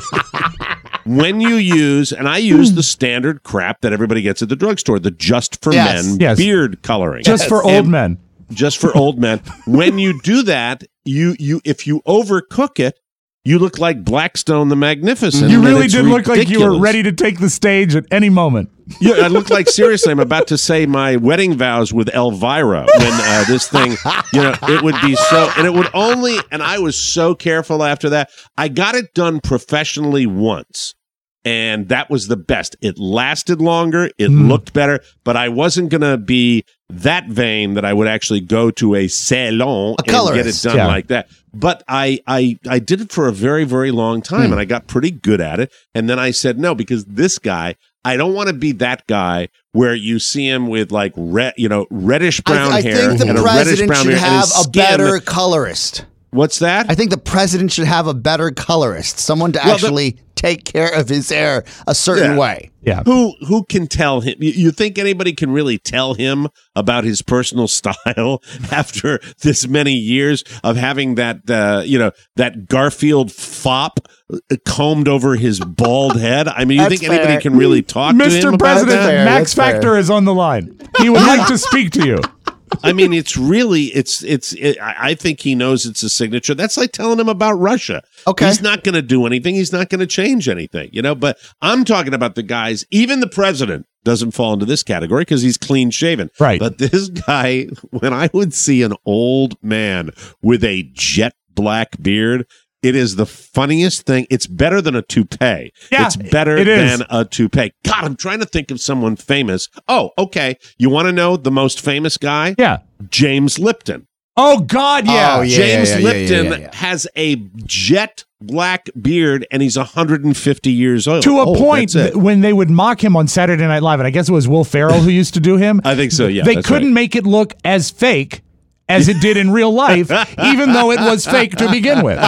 is. When you use, and I use the standard crap that everybody gets at the drugstore, the Just for Yes. Men Yes. beard coloring. Just for old And- men. Just for old men. When you do that, you you if you overcook it, you look like Blackstone the Magnificent. You and really it's did look like you were ridiculous. ready to take the stage at any moment. Yeah, I look like, seriously, I'm about to say my wedding vows with Elvira when uh, this thing, you know, it would be so, and it would only, and I was so careful after that. I got it done professionally once. And that was the best. It lasted longer. It Mm. looked better, but I wasn't going to be that vain that I would actually go to a salon A and get it colorist. done Yeah. like that. But I, I, I did it for a very, very long time, Hmm. and I got pretty good at it. And then I said no because this guy, I don't want to be that guy where you see him with like red, you know, reddish brown I, I hair think the and a reddish president brown should hair and have his a skin- better colorist. What's that? I think the president should have a better colorist, someone to Well, the- actually take care of his hair a certain Yeah. way. Yeah. Who who can tell him? You, you think anybody can really tell him about his personal style after this many years of having that uh, you know that Garfield fop combed over his bald head? I mean, you That's think anybody fair. can really talk to him Mister about President, that? fair, Max that's fair. Factor is on the line. He would like to speak to you. I mean, it's really, it's, it's, it, I I think he knows it's a signature. That's like telling him about Russia. Okay. He's not going to do anything. He's not going to change anything, you know, but I'm talking about the guys, even the president doesn't fall into this category because he's clean shaven. Right. But this guy, when I would see an old man with a jet black beard, it is the funniest thing. It's better than a toupee. Yeah, it's better it is. than a toupee. God, I'm trying to think of someone famous. Oh, okay. You want to know the most famous guy? Yeah. James Lipton. Oh, God, yeah. Oh, yeah. James yeah, yeah, Lipton yeah, yeah. has a jet black beard and he's one hundred fifty years old. To a Oh, point that's it. that when they would mock him on Saturday Night Live, and I guess it was Will Ferrell who used to do him. I think so, yeah, They that's couldn't right. make it look as fake as it did in real life, even though it was fake to begin with.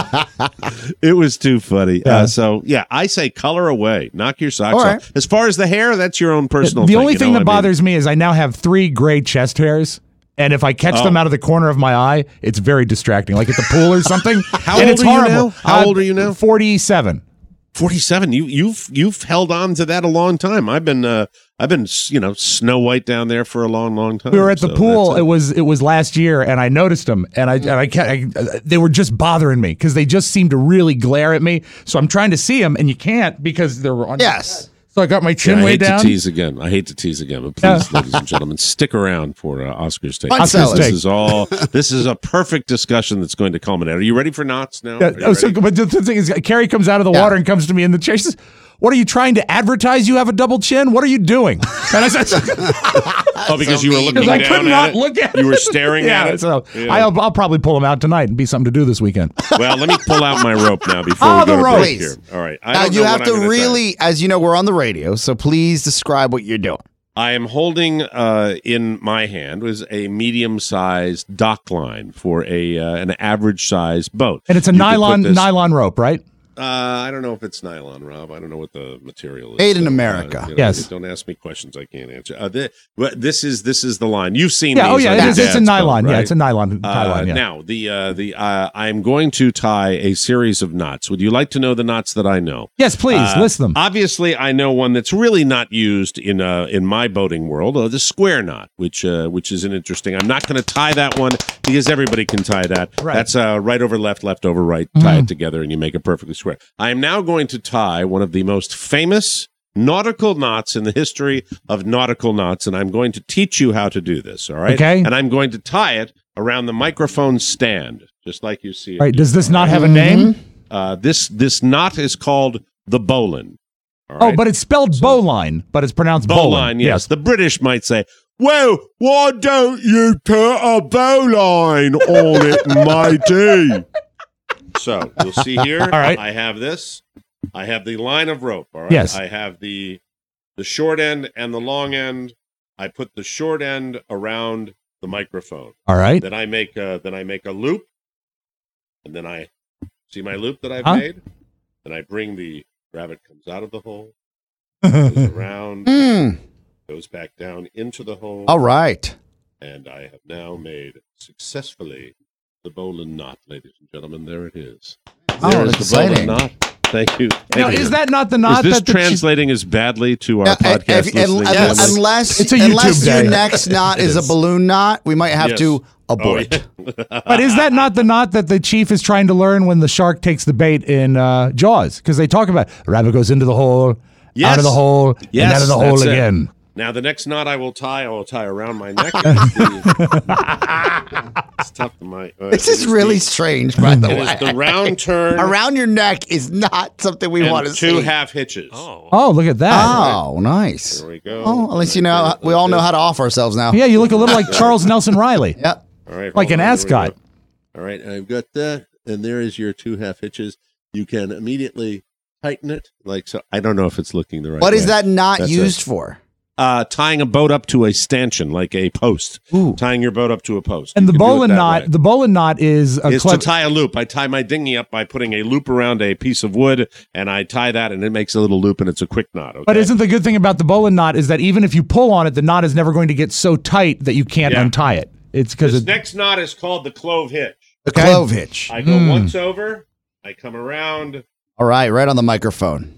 It was too funny. Yeah. Uh, so, yeah, I say color away. Knock your socks All off. right. As far as the hair, that's your own personal The thing. only you thing know that what I mean? bothers me is I now have three gray chest hairs. And if I catch Oh. them out of the corner of my eye, it's very distracting, like at the pool or something. How and old it's are you horrible. now? How Uh, old are you now? forty-seven. forty-seven. You you've you've held on to that a long time. I've been uh, I've been you know Snow White down there for a long long time. We were at the so pool. It was it was last year, and I noticed them, and I and I, kept, I they were just bothering me because they just seemed to really glare at me. So I'm trying to see them, and you can't because they're on. Yes. So I got my chin yeah, I way hate down. to tease again. I hate to tease again, but please, ladies and gentlemen, stick around for uh, Oscar's take. Oscar's this take. is all. This is a perfect discussion that's going to culminate. Are you ready for knots now? Yeah, oh, so, but the, the thing is, Carrie comes out of the Yeah. water and comes to me in the chair. She says, "What are you trying to advertise? You have a double chin? What are you doing?" And I said, oh, because so you were mean. looking "Because I down could at not it? look at it." You were staring yeah, at it. So Yeah. I'll, I'll probably pull them out tonight and be something to do this weekend. Well, let me pull out my rope now before Oh, we go the to rope. break Please. here. All right. I Now don't you know have what to I'm gonna really, as you know, we're on the radio, so please describe what you're doing. I am holding uh, in my hand was a medium-sized dock line for a uh, an average-sized boat, And it's a You could nylon put this- nylon rope, right? Uh, I don't know if it's nylon, Rob. I don't know what the material is. Made in So, uh, America. you know, Yes. Don't ask me questions I can't answer. Uh, this, this is this is the line. You've seen. Yeah. Oh these yeah. on It your is, it's a dad's nylon. boat, Yeah. right? It's a nylon. Uh, nylon yeah. Now the uh, the uh, I'm going to tie a series of knots. Would you like to know the knots that I know? Yes, please Uh, list them. Obviously, I know one that's really not used in uh, in my boating world, uh, the square knot, which uh, which is an interesting. I'm not going to tie that one because everybody can tie that. Right. That's uh, right over left, left over right. Tie it together, and you make it perfectly square. I am now going to tie one of the most famous nautical knots in the history of nautical knots, and I'm going to teach you how to do this. All right. Okay. And I'm going to tie it around the microphone stand, just like you see it. Right. Does this All not right? have a name? Uh, this this knot is called the bowline. All Oh, right? but it's spelled bowline, but it's pronounced bowline. bowline. Yes. The British might say, "Well, why don't you put a bowline on it, matey?" So you'll see here. All right. I have this. I have the line of rope. All right. Yes. I have the the short end and the long end. I put the short end around the microphone. All right. Then I make a, then I make a loop, and then I see my loop that I've Huh? made. Then I bring the rabbit comes out of the hole, goes around, Mm. goes back down into the hole. All right. And I have now made successfully the bowline knot, ladies and gentlemen. There it is. Oh, There is that's the bowline exciting. knot. Thank you. Thank Now, you. is that not the knot is this that the translating as badly to our Uh, podcast if- listening un- family? Unless, It's a unless YouTube your day. next knot It is a is. balloon knot, we might have Yes. to Oh, abort. yeah. But is that not the knot that the chief is trying to learn when the shark takes the bait in uh, Jaws? Because they talk about rabbit goes into the hole, Yes. out of the hole, Yes, and out of the hole that's it. again. Now, the next knot I will tie, I will tie around my neck. It is the- it's tough to my. Uh, This it is really strange, by the It way. is the round turn Around your neck is not something we and want to two see. half hitches. Oh, Oh, look at that. Oh, nice. there we go. Oh, at least you know we all know how to off ourselves now. Yeah, you look a little like Charles Nelson Riley. Yep. All right, Like hold an on, here we ascot. go. All right, I've got that, and there is your two half hitches. You can immediately tighten it, like so. I don't know if it's looking the right What way. is that knot That's used it. for? Uh, tying a boat up to a stanchion, like a post. Ooh. Tying your boat up to a post. And You the can do it bowline that knot, way. the bowline knot is a is clever. to tie a loop. I tie my dinghy up by putting a loop around a piece of wood, and I tie that, and it makes a little loop, and it's a quick knot. Okay? But isn't the good thing about the bowline knot is that even if you pull on it, the knot is never going to get so tight that you can't Yeah. untie it. It's because this it, next knot is called the clove hitch. The clove hitch. I go Hmm. once over, I come around, All right, right on the microphone.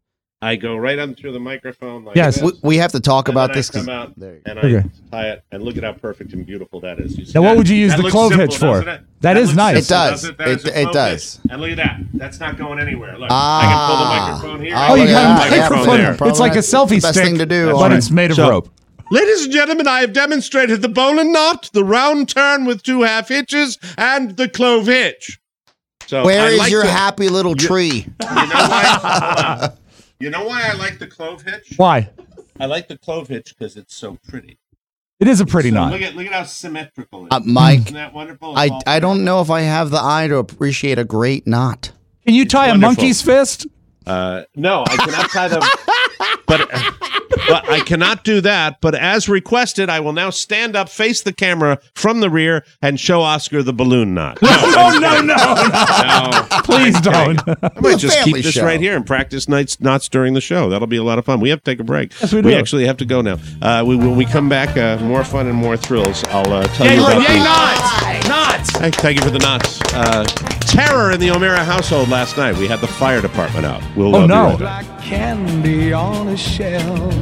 I go right up through the microphone. Like Yes. this, We, we have to talk and about then this. I come 'cause- out there you and I Okay. tie it, and look at how perfect and beautiful that is. You see Now, what that? would you use That the looks clove simple, hitch for? doesn't it? That is looks nice. simple, It does. doesn't it? That is It- a it clove does. hitch. And look at that. That's not going anywhere. Look, Ah. I can pull the microphone here. Oh, I Oh, can you pull got the a yeah, microphone. yeah, It's like a That's selfie the best stick, thing to do. That's but right. it's made of So- rope. Ladies and gentlemen, I have demonstrated the bowline knot, the round turn with two half hitches, and the clove hitch. So Where I is like your the- happy little tree? You know why? Hold on. You know why I like the clove hitch? Why? I like the clove hitch because it's so pretty. It is a pretty So knot. Look at look at how symmetrical it is. Uh, Mike, Isn't that wonderful? It's I, all I don't know if I have the eye to appreciate a great knot. Can you tie a wonderful. monkey's fist? Uh, no, I cannot tie them. But, but I cannot do that. But as requested, I will now stand up, face the camera from the rear, and show Oscar the balloon knot. No, No, no, no, no. no. Please don't. I might just keep family this show. right here and practice nights knots during the show. That'll be a lot of fun. We have to take a break. Yes, we do. actually have to go now. Uh, we, when we come back, uh, more fun and more thrills. I'll uh, tell Yay, you about yay, the- knots! Knots! Hey, thank you for the knots. Uh, terror in the O'Mara household last night. We had the fire department out. We'll Oh, uh, be no. right back. Like candy on a shelf.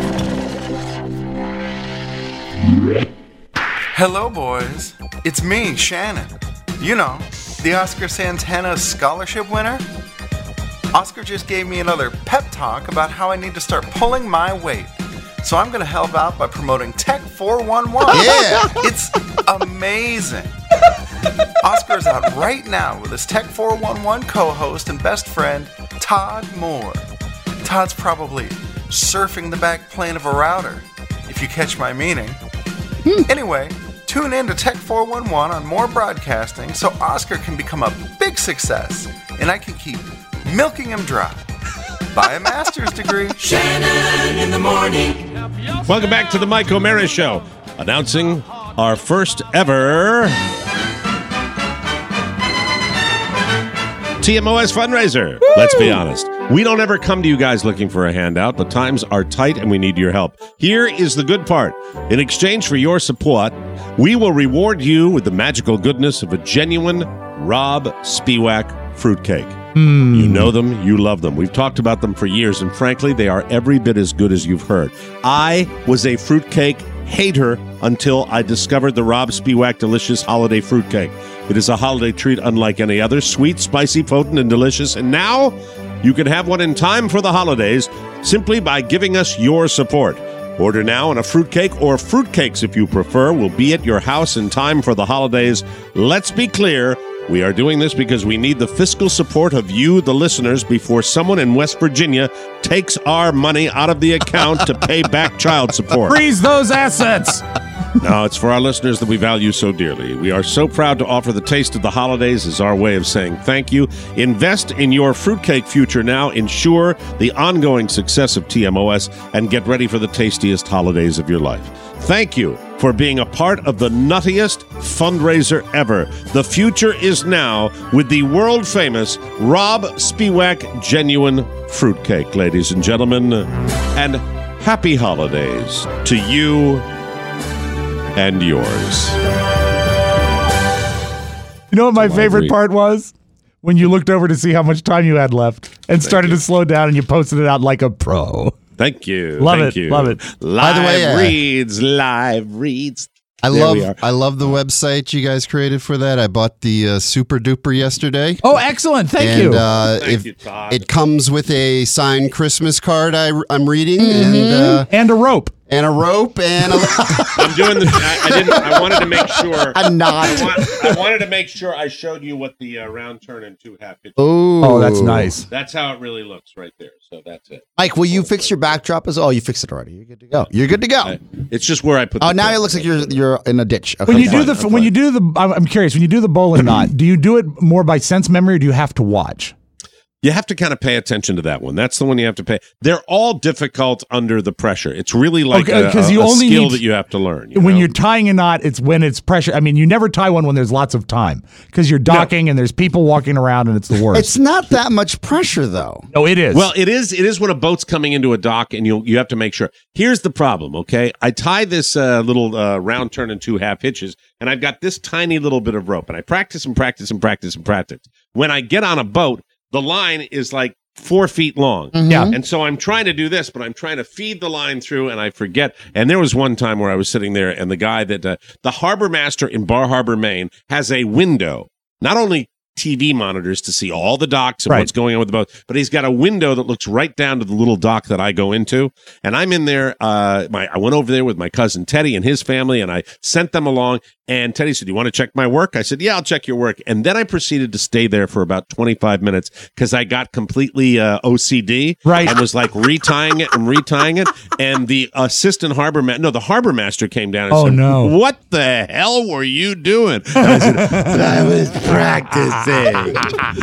Hello, boys. It's me, Shannon. You know, the Oscar Santana Scholarship winner. Oscar just gave me another pep talk about how I need to start pulling my weight. So I'm going to help out by promoting Tech four one one. Yeah. It's amazing. Oscar is out right now with his Tech four one one co-host and best friend, Todd Moore. Todd's probably surfing the back plane of a router, if you catch my meaning. Anyway, tune in to Tech four one one on More Broadcasting so Oscar can become a big success and I can keep milking him dry. Buy a master's degree. Shannon in the morning. Welcome back to the Mike O'Mara Show. Announcing our first ever T M O S fundraiser. Woo! Let's be honest. We don't ever come to you guys looking for a handout, but times are tight and we need your help. Here is the good part. In exchange for your support, we will reward you with the magical goodness of a genuine Rob Spiewak fruitcake. Mm. You know them, you love them. We've talked about them for years, and frankly, they are every bit as good as you've heard. I was a fruitcake hater until I discovered the Rob Spiewak Delicious Holiday Fruitcake. It is a holiday treat unlike any other, sweet, spicy, potent, and delicious. And now you can have one in time for the holidays simply by giving us your support. Order now, and a fruitcake, or fruitcakes if you prefer, will be at your house in time for the holidays. Let's be clear. We are doing this because we need the fiscal support of you, the listeners, before someone in West Virginia takes our money out of the account to pay back child support. Freeze those assets! No, it's for our listeners that we value so dearly. We are so proud to offer the taste of the holidays as our way of saying thank you. Invest in your fruitcake future now. Ensure the ongoing success of T M O S and get ready for the tastiest holidays of your life. Thank you for being a part of the nuttiest fundraiser ever. The future is now with the world-famous Rob Spiewak Genuine Fruitcake, ladies and gentlemen. And happy holidays to you and yours. You know what my So favorite agree. part was? When you looked over to see how much time you had left and Thank started you. to slow down and you posted it out like a pro. Thank you. Love Thank it, you. love it. Live By the way, uh, reads, live reads. I There love we are. I love the website you guys created for that. I bought the uh, Super Duper yesterday. Oh, excellent. Thank and, you. Uh, Thank if you, Todd. it comes with a signed Christmas card I, I'm reading Mm-hmm. and uh, and a rope. and a rope and a I'm doing the. I, I didn't. I wanted to make sure. A knot. I, want, I wanted to make sure I showed you what the uh, round turn and two half pitches. Ooh. Oh, that's nice. That's how it really looks right there. So that's it. Mike, will you fix your backdrop as well? Oh, you fixed it already. You're good to go. You're good to go. I- it's just where I put. Oh, the now pin. it looks like you're you're in a ditch. Okay, When you fine, do the that's when fine. you do the I'm I'm curious, when you do the bowling knot, do you do it more by sense memory or do you have to watch? You have to kind of pay attention to that one. That's the one you have to pay. They're all difficult under the pressure. It's really like Okay, a, 'cause a, you a only skill need- that you have to learn. you When know? you're tying a knot, it's when it's pressure. I mean, you never tie one when there's lots of time because you're docking and there's people walking around and it's the worst. It's not that much pressure though. no, it is. Well, it is. It is when a boat's coming into a dock, and you you have to make sure. Here's the problem. Okay, I tie this uh, little uh, round turn and two half hitches, and I've got this tiny little bit of rope, and I practice and practice and practice and practice. When I get on a boat, the line is like four feet long. Yeah. And so I'm trying to do this, but I'm trying to feed the line through, and I forget. And there was one time where I was sitting there, and the guy that uh, the harbor master in Bar Harbor, Maine, has a window, not only T V monitors to see all the docks and Right. what's going on with the boat, but he's got a window that looks right down to the little dock that I go into. And I'm in there. Uh, my I went over there with my cousin Teddy and his family, and I sent them along. And Teddy said, "Do you want to check my work?" I said, "Yeah, I'll check your work." And then I proceeded to stay there for about twenty-five minutes because I got completely uh, O C D. Right. I was like retying it and retying it. And the assistant harbor ma- no, the harbor master came down and Oh, said, no. "What the hell were you doing?" And I said, I was practicing.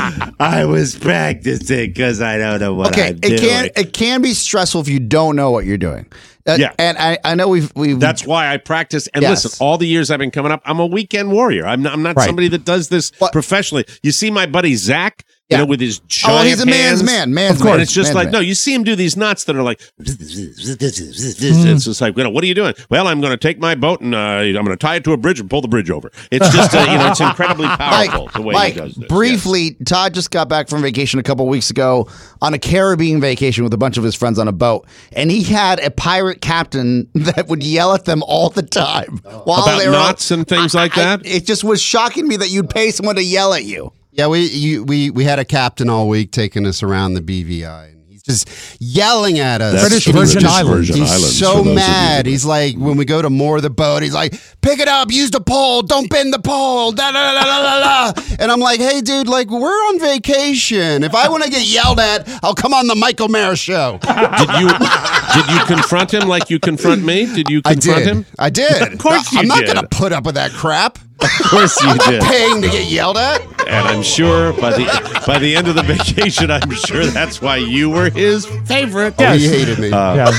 I was practicing because I don't know what Okay, I'm it doing. can it can be stressful if you don't know what you're doing. Uh, Yeah. and I, I know we've we've That's why I practice. And Yes. listen, all the years I've been coming up, I'm a weekend warrior. I'm not, I'm not Right. somebody that does this What- professionally. You see my buddy Zach, You know, with his giant Oh, he's a man's hands. man. Man's Of course. man. And it's just Man's like, man. no, you see him do these knots that are like, it's just like, you know, what are you doing? Well, I'm going to take my boat and uh, I'm going to tie it to a bridge and pull the bridge over. It's just, uh, you know, it's incredibly powerful Mike, the way Mike, he does this. briefly, Todd just got back from vacation a couple weeks ago on a Caribbean vacation with a bunch of his friends on a boat, and he had a pirate captain that would yell at them all the time while About they were knots and things like I- that? It just was shocking me that you'd pay someone to yell at you. Yeah, we you, we we had a captain all week taking us around the B V I, and he's just yelling at us. That's British the Virgin British Islands. Virgin He's Islands, for so those of you mad. that- He's like, when we go to moor the boat, he's like, pick it up, use the pole, don't bend the pole, da da da da da da. And I'm like, hey, dude, like we're on vacation. If I want to get yelled at, I'll come on the Michael Mara show. Did you did you confront him like you confront me? Did you I confront did. him? I did. Of course you I'm not did. gonna put up with that crap. Of course you did. Paying to get yelled at. And I'm sure by the by the end of the vacation, I'm sure that's why you were his favorite. Oh, he hated me. Uh, Yeah.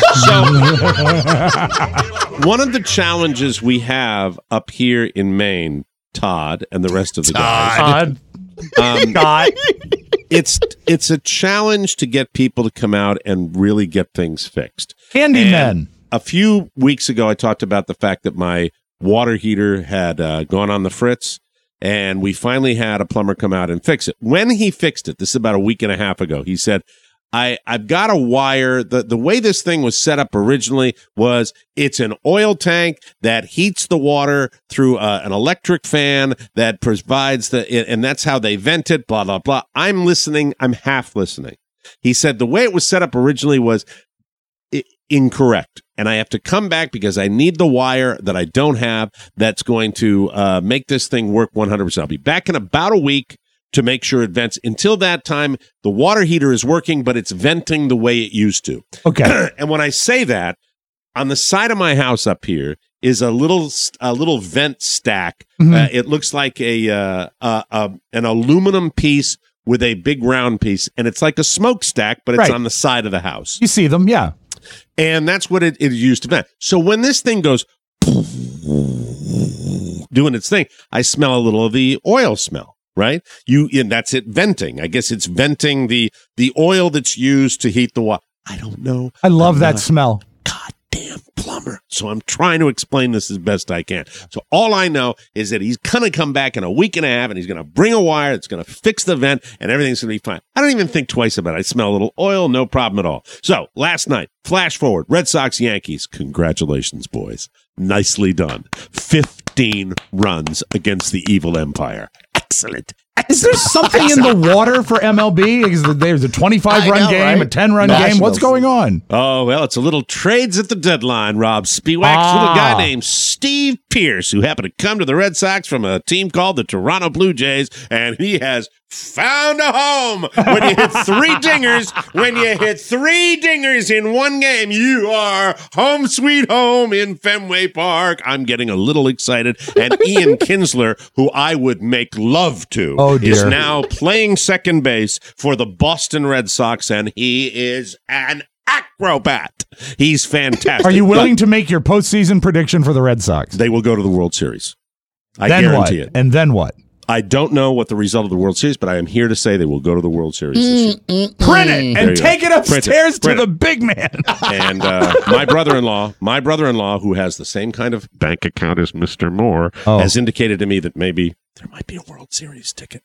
So, one of the challenges we have up here in Maine, Todd and the rest of the guys, Todd. um, God. it's it's a challenge to get people to come out and really get things fixed. Handyman. And a few weeks ago, I talked about the fact that my water heater had uh, gone on the fritz, and we finally had a plumber come out and fix it. When he fixed it, this is about a week and a half ago, he said, I, I've got a wire. The, the way this thing was set up originally was it's an oil tank that heats the water through uh, an electric fan that provides the, and that's how they vent it, blah, blah, blah. I'm listening. I'm half listening. He said the way it was set up originally was I- incorrect. And I have to come back because I need the wire that I don't have that's going to uh, make this thing work one hundred percent. I'll be back in about a week to make sure it vents. Until that time, the water heater is working, but it's venting the way it used to. Okay. And when I say that, on the side of my house up here is a little a little vent stack. Mhm. Uh, it looks like a, uh, uh, uh, an aluminum piece with a big round piece, and it's like a smokestack, but it's Right. on the side of the house. You see them, yeah. And that's what it, it used to vent. So when this thing goes doing its thing, I smell a little of the oil smell, right? You and that's it venting. I guess it's venting the the oil that's used to heat the water. I don't know. I love I'm that not smell. Goddamn plumber. So I'm trying to explain this as best I can. So all I know is that he's going to come back in a week and a half and he's going to bring a wire that's going to fix the vent and everything's going to be fine. I don't even think twice about it. I smell a little oil, no problem at all. So last night, flash forward, Red Sox, Yankees. Congratulations, boys. Nicely done. fifteen runs against the evil empire. Excellent. Is there something in the water for M L B? Is there- There's a twenty-five I run know, game, right? a ten run game. What's Nationals. going on? Oh, well, it's a little trades at the deadline, Rob Spiewak's Ah. little guy named Steve Pierce, who happened to come to the Red Sox from a team called the Toronto Blue Jays, and he has found a home. When you hit three dingers, when you hit three dingers in one game, you are home sweet home in Fenway Park. I'm getting a little excited. And Ian Kinsler, who I would make love to, Oh, is dear. now playing second base for the Boston Red Sox, and he is an acrobat. He's fantastic. Are you willing to make your postseason prediction for the Red Sox? They will go to the World Series. I then guarantee what? it. And then what? I don't know what the result of the World Series, but I am here to say they will go to the World Series this year. Print it There and you take go. it Print upstairs it. Print to it. the big man. And uh, my brother-in-law, my brother-in-law, who has the same kind of bank account as Mister Moore, Oh. has indicated to me that maybe there might be a World Series ticket.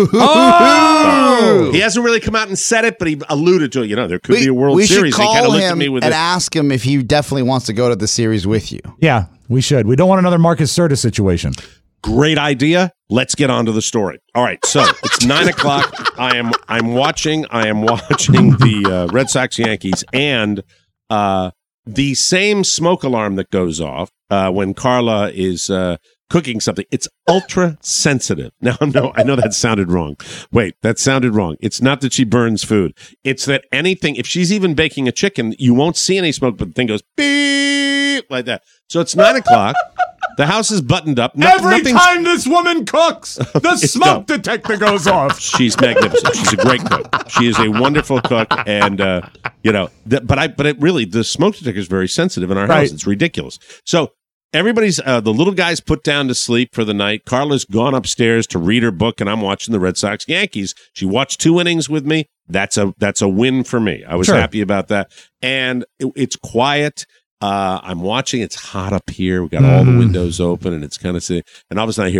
Oh! He hasn't really come out and said it, but he alluded to it. You know, there could We, be a World we Series. should He kind call of looked at him me with and a, ask him if he definitely wants to go to the series with you. Yeah, we should. We don't want another Marcus Sirtis situation. great idea. Let's get on to the story. All right, so it's nine o'clock. I am I'm watching I am watching the uh, Red Sox Yankees, and uh, the same smoke alarm that goes off uh, when Carla is uh, cooking something. It's ultra sensitive. Now, no, I know that sounded wrong. Wait, that sounded wrong. It's not that she burns food. It's that anything, if she's even baking a chicken, you won't see any smoke, but the thing goes beep like that. So it's nine o'clock. The house is buttoned up. No, Every nothing's- time this woman cooks, the It's smoke dope. detector goes off. She's magnificent. She's a great cook. She is a wonderful cook, and uh, you know, th- but I, but it really, the smoke detector is very sensitive in our house. Right. It's ridiculous. So everybody's uh, the little guy's put down to sleep for the night. Carla's gone upstairs to read her book, and I'm watching the Red Sox Yankees. She watched two innings with me. That's a that's a win for me. I was Sure. happy about that. And it, it's quiet. Uh, I'm watching. It's hot up here. We got all the windows open, and it's kind of sitting. And all of a sudden, I hear,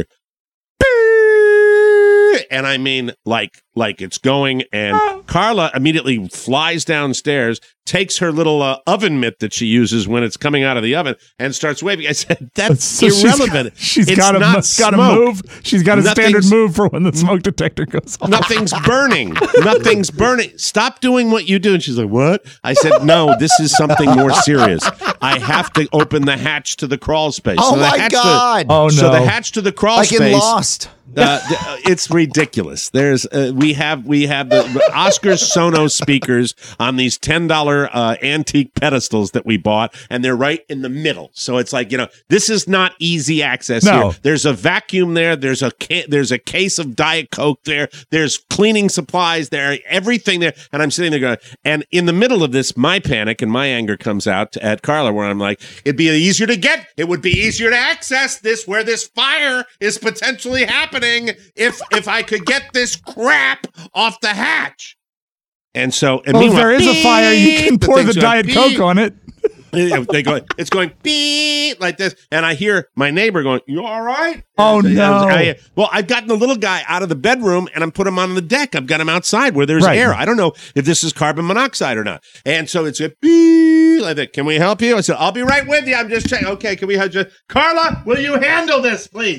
and I mean, like, like it's going. And Carla immediately flies downstairs, takes her little uh, oven mitt that she uses when it's coming out of the oven, and starts waving. I said, "That's So she's irrelevant. got- She's It's got a not got a smoke. move. She's got a standard Nothing's- move for when the smoke detector goes off. Nothing's burning. Nothing's burning. Stop doing what you do." And she's like, "What?" I said, "No, this is something more serious. I have to open the hatch to the crawl space." Oh So the my hatch to- God. Oh, So the no. hatch to the crawl Like space. in Lost. Uh, th- uh, it's ridiculous. There's uh, we have we have the, the Oscar Sonos speakers on these ten dollar uh, antique pedestals that we bought, and they're right in the middle. So it's like, you know, this is not easy access No. here. There's a vacuum there. There's a ca- there's a case of Diet Coke there. There's cleaning supplies there. Everything there. And I'm sitting there going, and in the middle of this, my panic and my anger comes out at Carla, where I'm like, it'd be easier to get. It would be easier to access this where this fire is potentially happening. If if I could get this crap off the hatch. And so, and Well, if meanwhile, there is a fire, you can beep, pour the thing's going Diet beep. Coke on it. They go, it's going beep like this, and I hear my neighbor going, "You all right?" Oh, And I was- no. I- well, I've gotten the little guy out of the bedroom, and I'm put him on the deck. I've got him outside where there's Right. air. I don't know if this is carbon monoxide or not. And so it's a beep like that. Can we help you? I said, "I'll be right with you. I'm just checking." Okay, can we help you? Carla, will you handle this, please?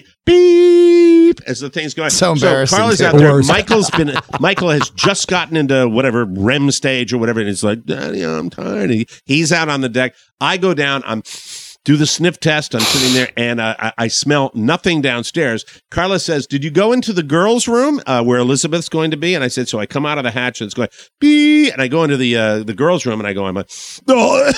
Beep as the thing's going. So embarrassing, Carla's too. out there. Worse. Michael's been. Michael has just gotten into whatever R E M stage or whatever, and he's like, "Daddy, I'm tired." He- He's out on the deck. I go down. I'm do the sniff test. I'm sitting there, and uh, I, I smell nothing downstairs. Carla says, "Did you go into the girls' room uh, where Elizabeth's going to be?" And I said, "So I come out of the hatch, and it's going beep, and I go into the uh, the girls' room, and I go, I'm like, oh,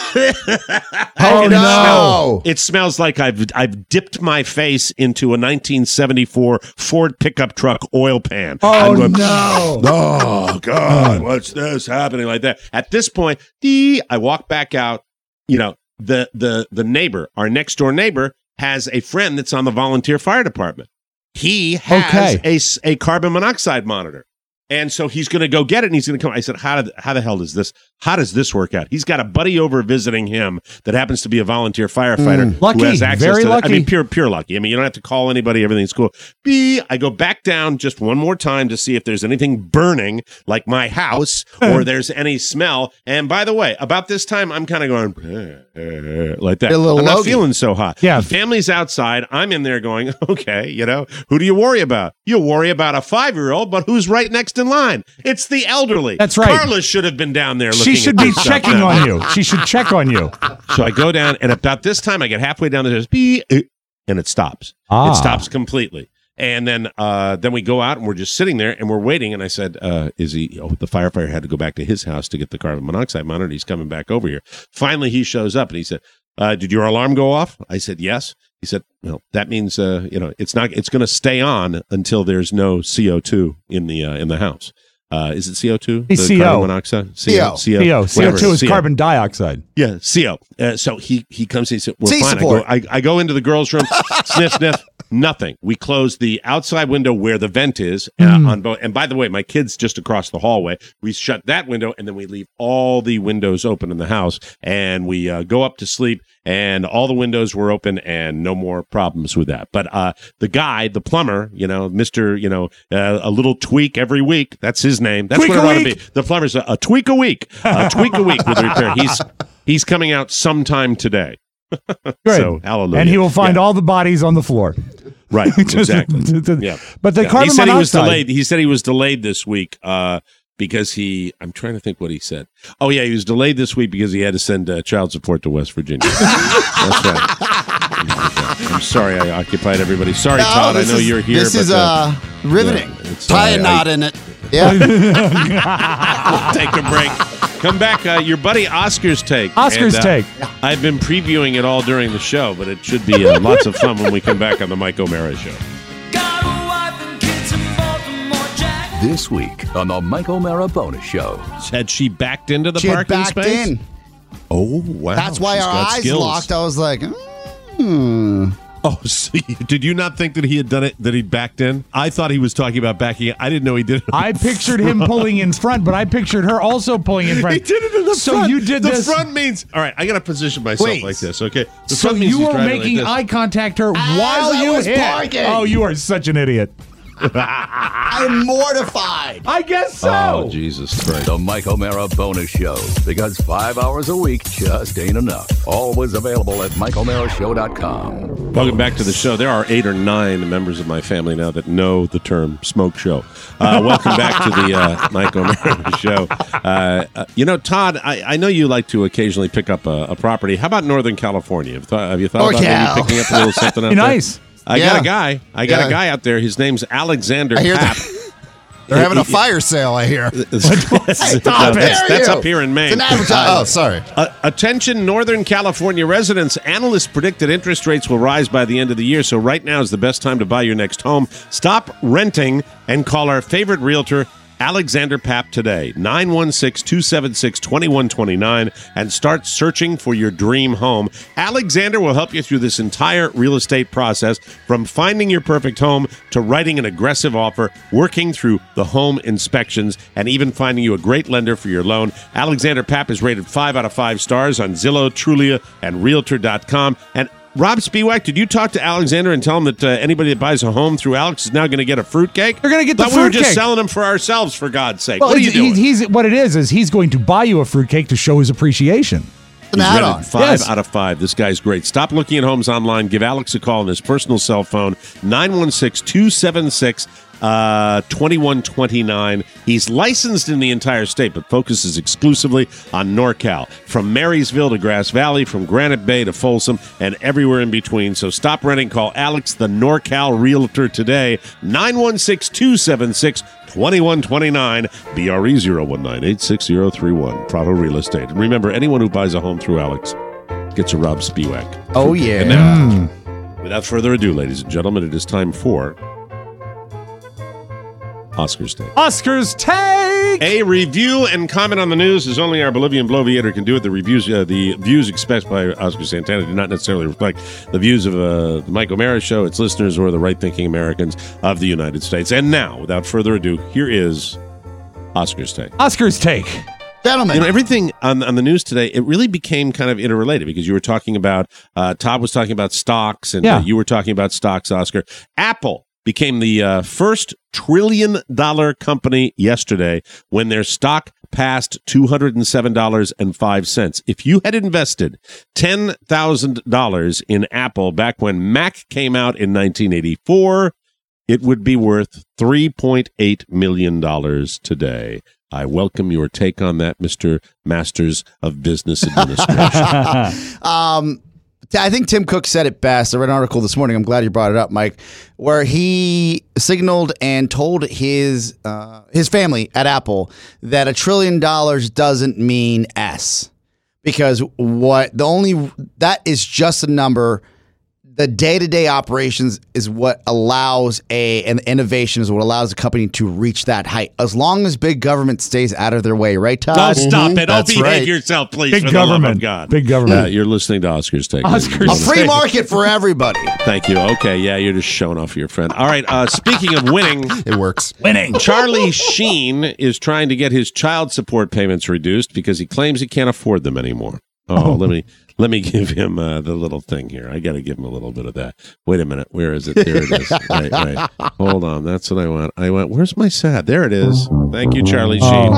Oh, And it no. smells- It smells like I've I've dipped my face into a nineteen seventy-four Ford pickup truck oil pan. Oh, I'm going, no. Oh God, what's this happening like that? At this point, dee, I walk back out. You know, the the the neighbor, our next door neighbor, has a friend that's on the volunteer fire department. He has Okay. a s- a carbon monoxide monitor. And so he's going to go get it, and he's going to come. I said, how, did, how the hell does this, how does this work out? He's got a buddy over visiting him that happens to be a volunteer firefighter. Mm. Lucky, who has access very to that. I lucky. mean, pure, pure lucky. I mean, you don't have to call anybody. Everything's cool. B, I go back down just one more time to see if there's anything burning, like my house, or there's any smell. And by the way, about this time, I'm kind of going, eh, eh, like that. A little I'm not logy. feeling so hot. Yeah. The family's outside. I'm in there going, okay, you know, who do you worry about? You worry about a five-year-old, but who's right next in line? It's the elderly. That's right. Carla should have been down there looking She should at be this stuff checking now. on you. She should check on you. So I go down, and about this time, I get halfway down the stairs, beep, eh, and it stops. Ah. It stops completely. And then uh, then we go out, and we're just sitting there, and we're waiting. And I said, uh, is he, oh, the firefighter had to go back to his house to get the carbon monoxide monitor. He's coming back over here. Finally, he shows up, and he said, uh, did your alarm go off? I said, yes. He said, well, that means, uh, you know, it's not, it's going to stay on until there's no C O two in the, uh, in the house. Uh, is it C O two? It's The C O. Carbon monoxide? C O. C O. C O. C O Whatever. two is C O. carbon dioxide. Yeah, C O. Uh, so he he comes and he said, we're C fine. I go, support. I, I go into the girls' room, sniff, sniff, nothing. We close the outside window where the vent is uh, on both. And by the way, my kid's just across the hallway. We shut that window, and then we leave all the windows open in the house, and we uh, go up to sleep, and all the windows were open, and no more problems with that. But uh, the guy, the plumber, you know, Mister, you know, uh, a little tweak every week. That's his name. That's Tweak what a it ought to week. be. The plumber's a, a tweak a week, a tweak a week with the repair. He's he's coming out sometime today. Good. So hallelujah. And he will find Yeah. all the bodies on the floor. Right, Just- exactly. Yeah. But the Yeah. carbon he said he was monoxide- delayed. He said he was delayed this week uh, because he. I'm trying to think what he said. Oh yeah, he was delayed this week because he had to send uh, child support to West Virginia. That's right. I'm sorry I occupied everybody. Sorry, No, Todd. I this know is- you're here. This but, is uh, riveting. yeah, it's, Tie uh, a I- knot in it. Yeah. We'll take a break. Come back. Uh, your buddy Oscar's take. Oscar's And, uh, take. I've been previewing it all during the show, but it should be uh, lots of fun when we come back on the Mike O'Mara Show. This week on the Mike O'Mara Bonus Show. Had she backed into the She had parking backed space? in. Oh, wow. That's why She's our got eyes skills. locked. I was like, hmm. Oh, so you, did you not think that he had done it, that he backed in? I thought he was talking about backing in. I didn't know he did it. I pictured him pulling in front, but I pictured her also pulling in front. He did it in the so front. So you did the this. The front means, all right, I got to position myself Wait. like this, okay? The So front means you he's were driving making like this. eye contact her As while I you was hit. parking. Oh, you are such an idiot. I'm mortified. I guess so. Oh, Jesus Christ. The Mike O'Mara Bonus Show, because five hours a week just ain't enough. Always available at Mike O'Mara Show dot com. Welcome back to the show. There are eight or nine members of my family now that know the term smoke show. Uh, welcome back to the uh, Mike O'Mara Show. Uh, uh, you know, Todd, I, I know you like to occasionally pick up a, a property. How about Northern California? Have, th- have you thought Oh, about yeah. maybe picking up a little something out Be there? nice. I Yeah. got a guy. I got Yeah. a guy out there. His name's Alexander I hear Papp. that. They're having a fire sale, I hear. that's, How that's, dare that's you? up here in Maine. It's an advertisement. Oh, sorry. Uh, attention, Northern California residents. Analysts predict that interest rates will rise by the end of the year, so right now is the best time to buy your next home. Stop renting and call our favorite realtor, Alexander Papp, today. nine one six, two seven six, two one two nine, and start searching for your dream home. Alexander will help you through this entire real estate process, from finding your perfect home to writing an aggressive offer, working through the home inspections, and even finding you a great lender for your loan. Alexander Papp is rated five out of five stars on Zillow, Trulia, and Realtor dot com. And Rob Spiewak, did you talk to Alexander and tell him that uh, anybody that buys a home through Alex is now going to get a fruitcake? They're gonna get the Thought we were just fruitcake. selling them for ourselves, for God's sake. Well, what are you he's- doing? He's, what it is is he's going to buy you a fruitcake to show his appreciation. An He's add-on. rated five Yes. out of five. This guy's great. Stop looking at homes online. Give Alex a call on his personal cell phone, nine one six, two seven six, two one two nine. He's licensed in the entire state, but focuses exclusively on NorCal. From Marysville to Grass Valley, from Granite Bay to Folsom, and everywhere in between. So stop renting. Call Alex, the NorCal Realtor, today, nine one six, two seven six, two one two nine, B R E zero one nine eight six zero three one, Prado Real Estate. And remember, anyone who buys a home through Alex gets a Rob Spiewak. Oh, yeah. And now, without further ado, ladies and gentlemen, it is time for Oscars Day. Oscars take. A review and comment on the news is only our Bolivian bloviator can do it. The reviews, uh, the views expressed by Oscar Santana do not necessarily reflect the views of uh, the Mike O'Mara Show, its listeners, or the right-thinking Americans of the United States. And now, without further ado, here is Oscars Take. Oscars take. Gentlemen. You know, everything on, on the news today, it really became kind of interrelated, because you were talking about, uh, Todd was talking about stocks, and Yeah. uh, you were talking about stocks, Oscar. Apple became the uh, first trillion dollar company yesterday when their stock passed two hundred seven dollars and five cents. If you had invested ten thousand dollars in Apple back when Mac came out in nineteen eighty-four, it would be worth three point eight million dollars today. I welcome your take on that, Mister Masters of Business Administration. um, I think Tim Cook said it best. I read an article this morning. I'm glad you brought it up, Mike, where he signaled and told his uh, his family at Apple that a trillion dollars doesn't mean S, because what the only that is just a number. The day-to-day operations is what allows a, and innovation is what allows a company to reach that height. As long as big government stays out of their way, right, Todd? Don't stop it. Don't That's behave right. yourself, please. Big for the love government. of God. Big government. Uh, you're listening to Oscar's Take. Oscar's A free market for everybody. Thank you. Okay, yeah, you're just showing off your friend. All right, uh, speaking of winning, It works. Winning. Charlie Sheen is trying to get his child support payments reduced because he claims he can't afford them anymore. Oh, Oh. let me let me give him uh, the little thing here. I got to give him a little bit of that. Wait a minute, where is it? There it is. Right, right. Hold on, that's what I want. I want. Where's my sad? There it is. Thank you, Charlie Sheen.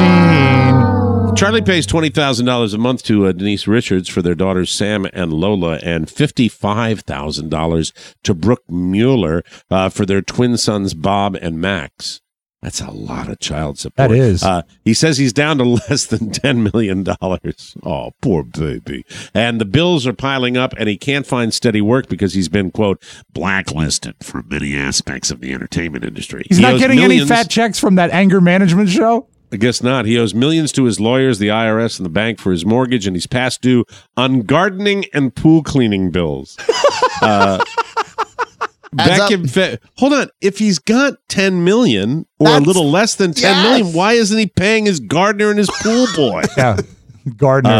Oh, Sheen. Charlie pays twenty thousand dollars a month to uh, Denise Richards for their daughters Sam and Lola, and fifty-five thousand dollars to Brooke Mueller uh, for their twin sons Bob and Max. That's a lot of child support. That is. Uh, he says he's down to less than ten million dollars. Oh, poor baby. And the bills are piling up, and he can't find steady work because he's been, quote, blacklisted from many aspects of the entertainment industry. He's He not owes getting millions- any fat checks from that anger management show? I guess not. He owes millions to his lawyers, the I R S, and the bank for his mortgage, and he's past due on gardening and pool cleaning bills. uh, back up. in fe- hold on. If he's got ten million or That's- a little less than ten Yes. million, why isn't he paying his gardener and his pool boy? Yeah. Gardner. Uh,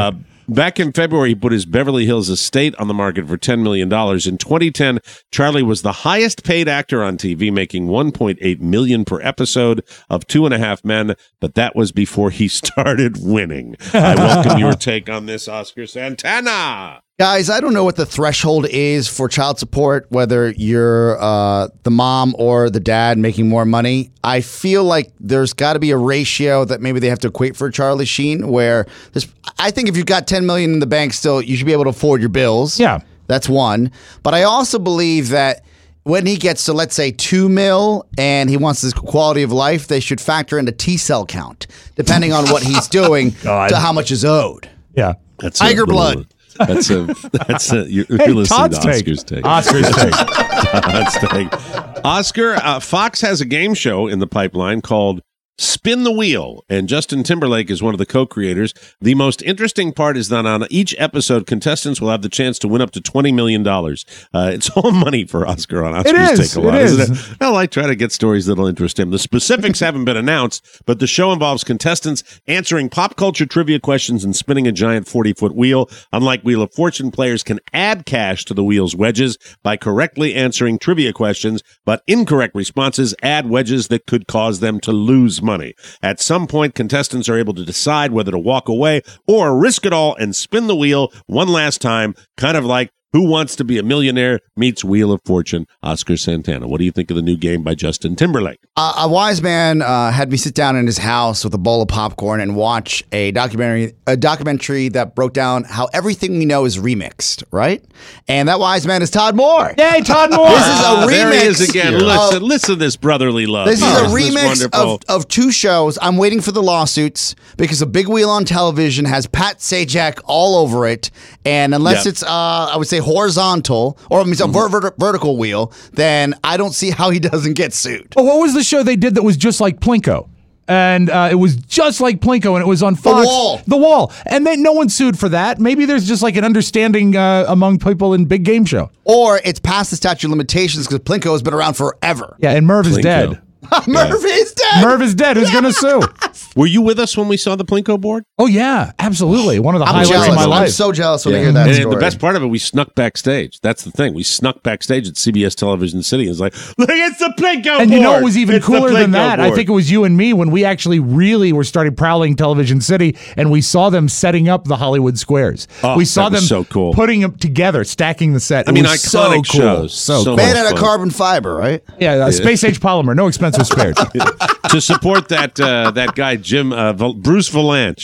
Back in February, he put his Beverly Hills estate on the market for ten million dollars. In twenty ten, Charlie was the highest paid actor on T V, making one point eight million dollars per episode of Two and a Half Men, but that was before he started winning. I welcome your take on this, Oscar Santana. Guys, I don't know what the threshold is for child support, whether you're uh, the mom or the dad making more money. I feel like there's got to be a ratio that maybe they have to equate for Charlie Sheen, where there's, I think if you've got ten million dollars in the bank still, you should be able to afford your bills. Yeah. That's one. But I also believe that when he gets to, let's say, two mil and he wants this quality of life, they should factor in a T-cell count, depending on what he's doing God. to how much is owed. Yeah. That's Tiger a little- blood. That's a that's a you're, Hey, you're listening Todd's to take. Oscar's take. Oscar's take. Todd's take. Oscar, uh, Fox has a game show in the pipeline called Spin the Wheel, and Justin Timberlake is one of the co-creators. The most interesting part is that on each episode, contestants will have the chance to win up to twenty million dollars. Uh, it's all money for Oscar on Oscar's It is. Take a lot, It is. isn't it? Well, I try to get stories that'll interest him. The specifics haven't been announced, but the show involves contestants answering pop culture trivia questions and spinning a giant forty-foot wheel. Unlike Wheel of Fortune, players can add cash to the wheel's wedges by correctly answering trivia questions, but incorrect responses add wedges that could cause them to lose money. At some point, contestants are able to decide whether to walk away or risk it all and spin the wheel one last time, kind of like Who Wants to Be a Millionaire meets Wheel of Fortune. Oscar Santana, what do you think of the new game by Justin Timberlake? Uh, a wise man uh, had me sit down in his house with a bowl of popcorn and watch a documentary, a documentary that broke down how everything we know is remixed, right? And that wise man is Todd Moore. Yay, Todd Moore! This is a Ah, remix. there he is again. of- Listen, listen to this brotherly love. This is Oh, a isn't this remix wonderful? of, of two shows. I'm waiting for the lawsuits because a Big Wheel on Television has Pat Sajak all over it. And unless Yep. it's, uh, I would say, horizontal, or I mean, it's a ver- ver- vertical wheel, then I don't see how he doesn't get sued. Oh, what was the show they did that was just like Plinko? And uh, it was just like Plinko, and it was on Fox. Wall. The Wall. And then no one sued for that. Maybe there's just like an understanding uh, among people in Big Game Show. Or it's past the statute of limitations because Plinko has been around forever. Yeah, and Merv is Plinko. dead. Merv is dead. Merv is dead. Who's going to sue? Were you with us when we saw the Plinko board? Oh, yeah, absolutely. One of the I'm highlights jealous. of my I'm life. so jealous when I Yeah. hear that and story. the best part of it, we snuck backstage. That's the thing. We snuck backstage at C B S Television City. It's like, look, it's the Plinko And you know board. what was even It's the cooler than Plinko that? I board. think it was you and me when we actually really were started prowling Television City, and we saw them setting up the Hollywood Squares. Oh, we saw that was them so cool. putting them together, stacking the set. I It mean, was so iconic cool. shows. So, So cool. much Made out of fun. carbon fiber, right? Yeah, uh, space age polymer, no expense was spared. to support that uh, that guy Jim uh, Val- Bruce Valanche.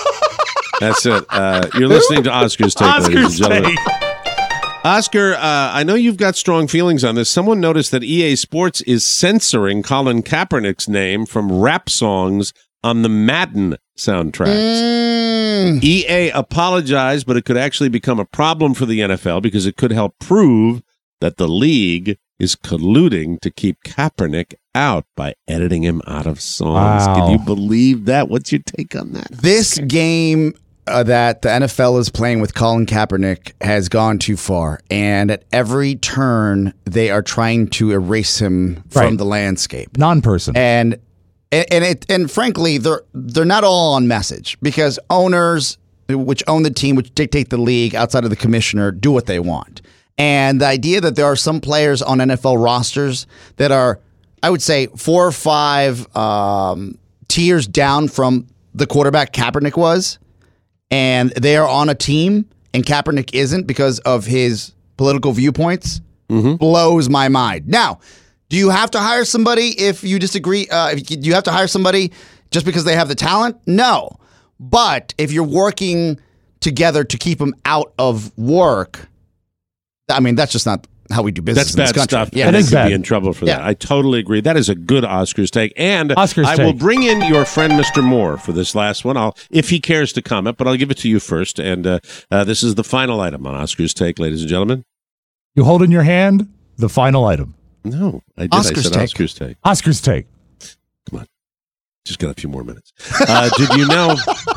That's it. Uh, you're listening to Oscar's Take, ladies and Oscar's gentlemen. take. Oscar, uh, I know you've got strong feelings on this. Someone noticed that E A Sports is censoring Colin Kaepernick's name from rap songs on the Madden soundtracks. Mm. E A apologized, but it could actually become a problem for the N F L because it could help prove that the league is colluding to keep Kaepernick out by editing him out of songs. Wow. Can you believe that? What's your take on that? This game uh, that the N F L is playing with Colin Kaepernick has gone too far. And at every turn, they are trying to erase him from Right. the landscape. Non-person. And and and, it, and frankly, they're they're not all on message because owners, which own the team, which dictate the league outside of the commissioner, do what they want. And the idea that there are some players on N F L rosters that are, I would say, four or five um, tiers down from the quarterback Kaepernick was, and they are on a team and Kaepernick isn't because of his political viewpoints, blows my mind. Now, do you have to hire somebody if you disagree? Uh, if you, do you have to hire somebody just because they have the talent? No. But if you're working together to keep them out of work, I mean, that's just not how we do business That's in this bad country. stuff. Yeah, and That they is could bad. be in trouble for Yeah. that. I totally agree. That is a good Oscar's take. And Oscar's I will take. bring in your friend Mister Moore for this last one. I'll, if he cares to comment, but I'll give it to you first. And uh, uh, this is the final item on Oscar's take, ladies and gentlemen. You hold in your hand the final item. No, I did. Oscar's I said take. Oscar's take. Oscar's take. Come on. Just got a few more minutes. Uh, did you know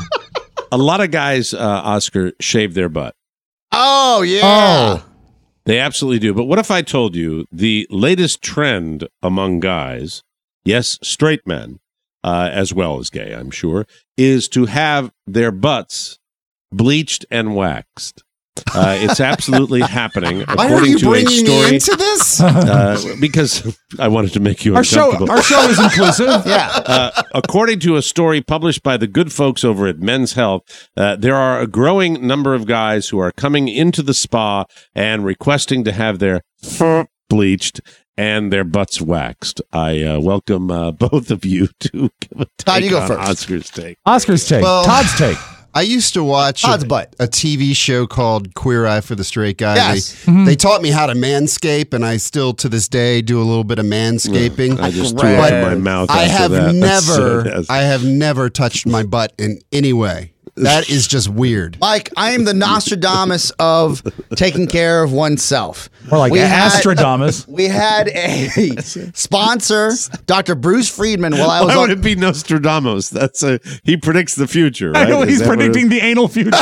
a lot of guys, uh, Oscar, shave their butt? Oh, yeah. Oh. They absolutely do. But what if I told you the latest trend among guys, yes, straight men, uh, as well as gay, I'm sure, is to have their butts bleached and waxed. Uh, it's absolutely happening. Why according are you to bringing a story, me into this? Uh, because I wanted to make you Our show, uncomfortable. our show is inclusive. Yeah. Uh, according to a story published by the good folks over at Men's Health, uh, there are a growing number of guys who are coming into the spa and requesting to have their fur bleached and their butts waxed. I uh, welcome uh, both of you to give a take Todd, you go on first. Oscar's take. Oscar's take. Well- Todd's take. I used to watch Todd's a, butt. a T V show called Queer Eye for the Straight Guy. Yes. They, they taught me how to manscape, and I still to this day do a little bit of manscaping. I just But threw up in my mouth. I after have that. That's so never, nasty. I have never touched my butt in any way. That is just weird. Mike, I am the Nostradamus of taking care of oneself. Or like We had- Astradamus. We had a sponsor, Doctor Bruce Friedman, while I was Why on. would it be Nostradamus? That's a he predicts the future, I right? know Is he's that what it predicting the anal future.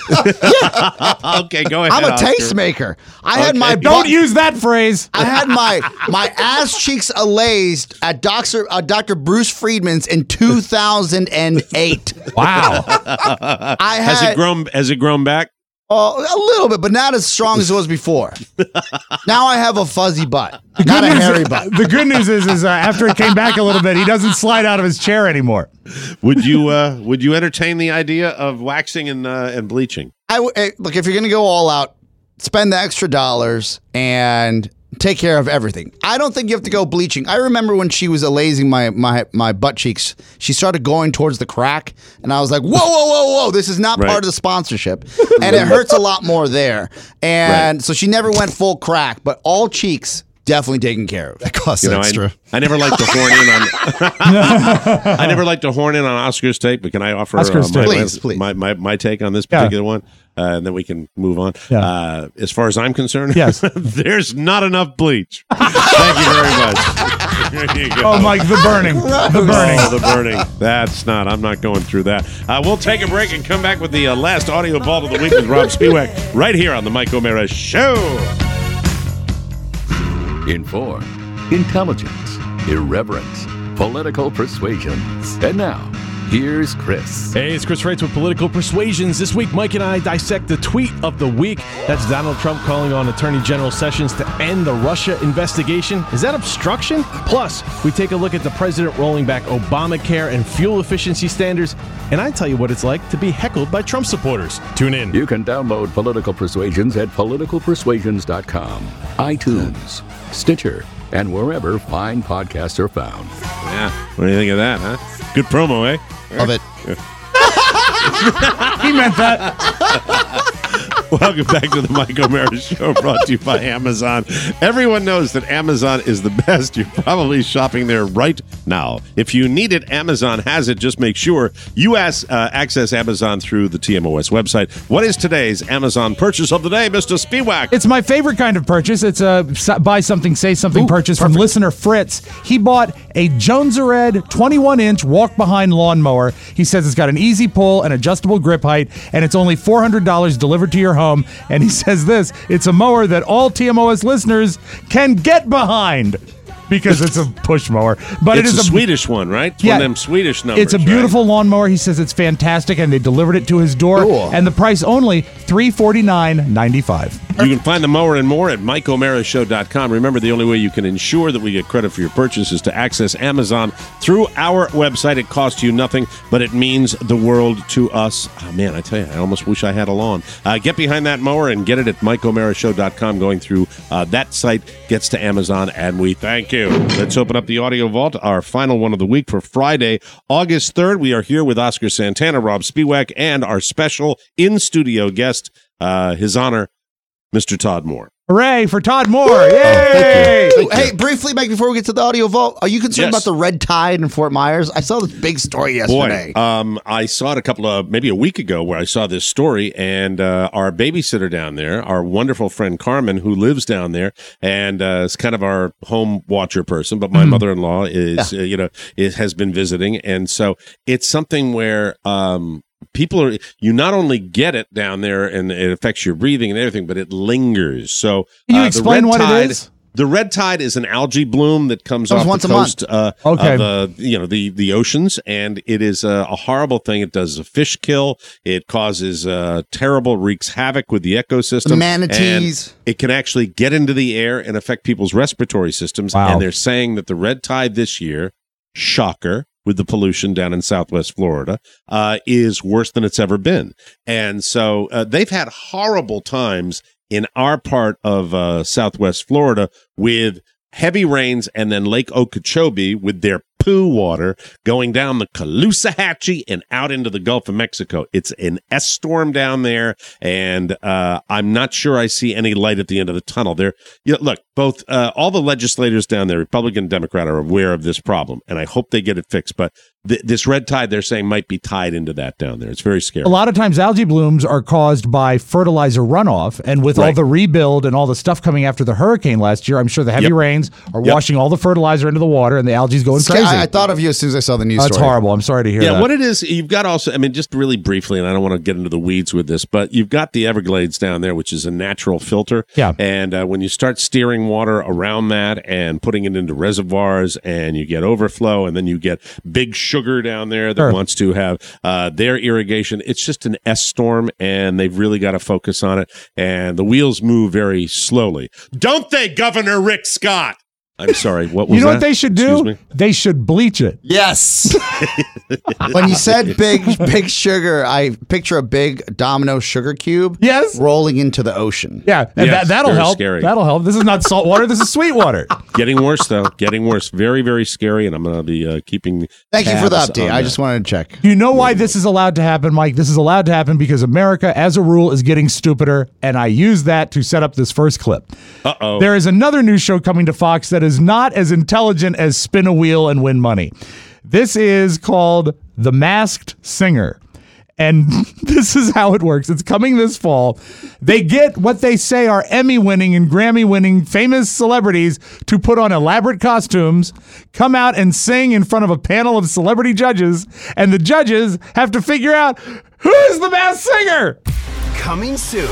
is? Okay, go ahead. I'm a Oscar. tastemaker. I had Okay. my Don't butt- use that phrase. I had my my ass cheeks alazed at Doctor uh, Doctor Bruce Friedman's in two thousand eight. Wow. I had Has it grown? Has it grown back? uh, a little bit, but not as strong as it was before. Now I have a fuzzy butt, not a Good news- hairy butt. The good news is, is uh, after it came back a little bit, he doesn't slide out of his chair anymore. Would you? Uh, would you entertain the idea of waxing and uh, and bleaching? I w- eh, look, if you're going to go all out, spend the extra dollars and take care of everything. I don't think you have to go bleaching. I remember when she was alazing my my my butt cheeks, she started going towards the crack, and I was like, whoa, whoa, whoa, whoa, this is not Right. part of the sponsorship. And it hurts a lot more there. And Right. so she never went full crack, but all cheeks definitely taken care of. That costs You know, extra. I, I never like to horn in on. I never like to horn in on Oscar's take, but can I offer Oscar's uh, my, take. Please, please. my, my my take on this Yeah. particular one, uh, and then we can move on. Yeah. Uh, as far as I'm concerned, Yes. there's not enough bleach. Thank you very much. There you go. Oh, Mike, the burning. The burning. Oh, the burning. That's not. I'm not going through that. Uh, we'll take a break and come back with the uh, last audio vault of the week with Rob Spiewak right here on the Mike O'Mara Show. Informed, intelligence, irreverence, political persuasions. And now, here's Chris. Hey, it's Chris Wrights with Political Persuasions. This week, Mike and I dissect the tweet of the week. That's Donald Trump calling on Attorney General Sessions to end the Russia investigation. Is that obstruction? Plus, we take a look at the president rolling back Obamacare and fuel efficiency standards. And I tell you what it's like to be heckled by Trump supporters. Tune in. You can download Political Persuasions at political persuasions dot com, iTunes, Stitcher, and wherever fine podcasts are found. Yeah. What do you think of that, huh? Good promo, eh? Love it. He meant that. Welcome back to the Mike O'Mara Show, brought to you by Amazon. Everyone knows that Amazon is the best. You're probably shopping there right now. If you need it, Amazon has it. Just make sure you ask, uh, access Amazon through the T M O S website. What is today's Amazon purchase of the day, Mister Spiewak? It's my favorite kind of purchase. It's a s- buy something, say something purchase from listener Fritz. He bought a Jones-Red twenty-one inch walk-behind lawnmower. He says it's got an easy pull and adjustable grip height, and it's only four hundred dollars delivered to your home. And he says this, it's a mower that all T M O S listeners can get behind because it's a push mower. But it's it is a a Swedish one, right? It's Yeah. one of them Swedish numbers. It's a right? beautiful lawnmower. He says it's fantastic, and they delivered it to his door. Cool. And the price only three hundred forty-nine dollars and ninety-five cents. You can find the mower and more at Mike O'Mara Show dot com. Remember, the only way you can ensure that we get credit for your purchase is to access Amazon through our website. It costs you nothing, but it means the world to us. Oh, man, I tell you, I almost wish I had a lawn. Uh, get behind that mower and get it at Mike O'Mara Show dot com. Going through uh, that site gets to Amazon, and we thank you. Let's open up the audio vault, our final one of the week for Friday, August third. We are here with Oscar Santana, Rob Spiewak, and our special in-studio guest, uh, His Honor, Mister Todd Moore. Hooray for Todd Moore. Oh, Yay! So, hey, briefly, Mike, before we get to the audio vault, are you concerned Yes. about the red tide in Fort Myers? I saw this big story yesterday. Boy, um, I saw it a couple of, maybe a week ago where I saw this story, and uh, our babysitter down there, our wonderful friend Carmen, who lives down there, and uh, is kind of our home watcher person, but my Mhm. mother-in-law is, uh, you know, is, has been visiting, and so it's something where um, people are, you not only get it down there and it affects your breathing and everything, but it lingers. So Can you uh, the explain red what tide, it is? The red tide is an algae bloom that comes Comes off once the a coast uh, Okay. of uh, you know the the oceans, and it is a, a horrible thing. It does a fish kill. It causes uh, terrible, wreaks havoc with the ecosystem. The manatees. And it can actually get into the air and affect people's respiratory systems. Wow. And they're saying that the red tide this year, shocker, with the pollution down in Southwest Florida, uh, is worse than it's ever been. And so uh, they've had horrible times in our part of uh, Southwest Florida with heavy rains, and then Lake Okeechobee with their poo water going down the Caloosahatchee and out into the Gulf of Mexico. It's an S storm down there, and uh, I'm not sure I see any light at the end of the tunnel. There, you know, look, both uh, all the legislators down there, Republican and Democrat, are aware of this problem, and I hope they get it fixed. But th- this red tide, they're saying, might be tied into that down there. It's very scary. A lot of times algae blooms are caused by fertilizer runoff, and with all Right. the rebuild and all the stuff coming after the hurricane last year, I'm sure the heavy Yep. rains are Yep. washing all the fertilizer into the water, and the algae's going Sca- crazy. I, I thought of you as soon as I saw the news That's story. horrible. I'm sorry to hear Yeah, that. what it is, you've got also, I mean, just really briefly, and I don't want to get into the weeds with this, but you've got the Everglades down there, which is a natural filter. Yeah. And uh, when you start steering water around that and putting it into reservoirs, and you get overflow, and then you get Big Sugar down there that Sure. wants to have uh, their irrigation, it's just an S storm, and they've really got to focus on it. And the wheels move very slowly. Don't they, Governor Rick Scott? I'm sorry, what was You know that? what they should Excuse do? me? They should bleach it. Yes. When you said big, big sugar, I picture a big domino sugar cube. Yes. Rolling into the ocean. Yeah, and Yes, that, that'll very help. scary. That'll help. This is not salt water. This is sweet water. Getting worse, though. Getting worse. Very, very scary, and I'm going to be uh, keeping Thank you for the tabs update. on I that. just wanted to check. You know why this is allowed to happen, Mike? This is allowed to happen because America, as a rule, is getting stupider, and I use that to set up this first clip. Uh-oh. There is another news show coming to Fox that is not as intelligent as Spin a Wheel and Win Money. This is called The Masked Singer. And this is how it works. It's coming this fall. They get what they say are Emmy-winning and Grammy-winning famous celebrities to put on elaborate costumes, come out and sing in front of a panel of celebrity judges, and the judges have to figure out who's the masked singer. Coming soon.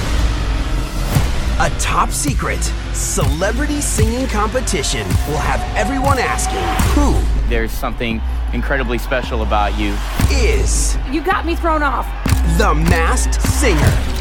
A top secret celebrity singing competition will have everyone asking who There's something incredibly special about you. is You got me thrown off. the masked singer.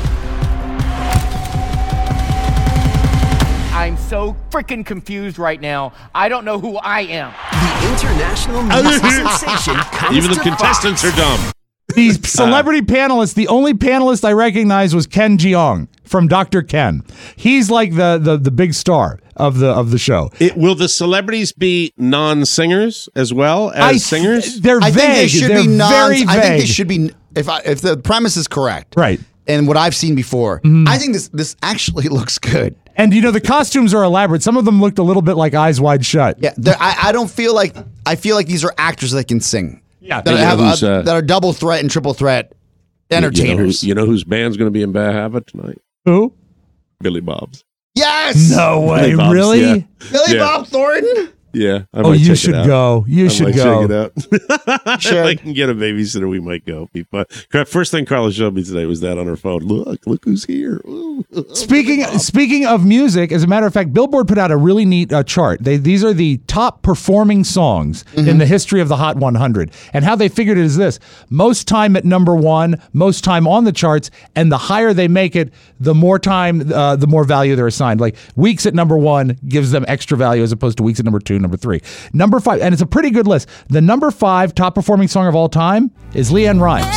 I'm so freaking confused right now. I don't know who I am. The international music sensation comes Even the to contestants Fox. are dumb. The celebrity panelist, the only panelist I recognized was Ken Jeong from Doctor Ken. He's like the, the the big star of the of the show. It, will the celebrities be non-singers as well as I- singers? They're I vague. think they should They're be non. very I think they vague. should be. If I, if the premise is correct, Right. and what I've seen before, Mm-hmm. I think this this actually looks good. And you know the costumes are elaborate. Some of them looked a little bit like Eyes Wide Shut. Yeah, they're- I, I don't feel like I feel like these are actors that can sing. Yeah, that You know have who's, uh, uh, that are double threat and triple threat entertainers. You know, who, you know whose band's going to be in bad habit tonight? Who? Billy Bob's. Yes. No way. Billy Bob's, Really? yeah. Billy Yeah. Bob Thornton. Yeah. I Oh, might you check should it out. go. You I should might go. Check it out. should. If I can get a babysitter, we might go. But first thing Carla showed me today was that on her phone. Look, look who's here. Ooh. Speaking speaking of music, as a matter of fact, Billboard put out a really neat uh, chart. They these are the top performing songs in the history of the Hot one hundred, and how they figured it is this: most time at number one, most time on the charts, and the higher they make it, the more time, uh, the more value they're assigned. Like weeks at number one gives them extra value as opposed to weeks at number two, number three, number five, and it's a pretty good list. The number five top performing song of all time is LeAnn Rimes.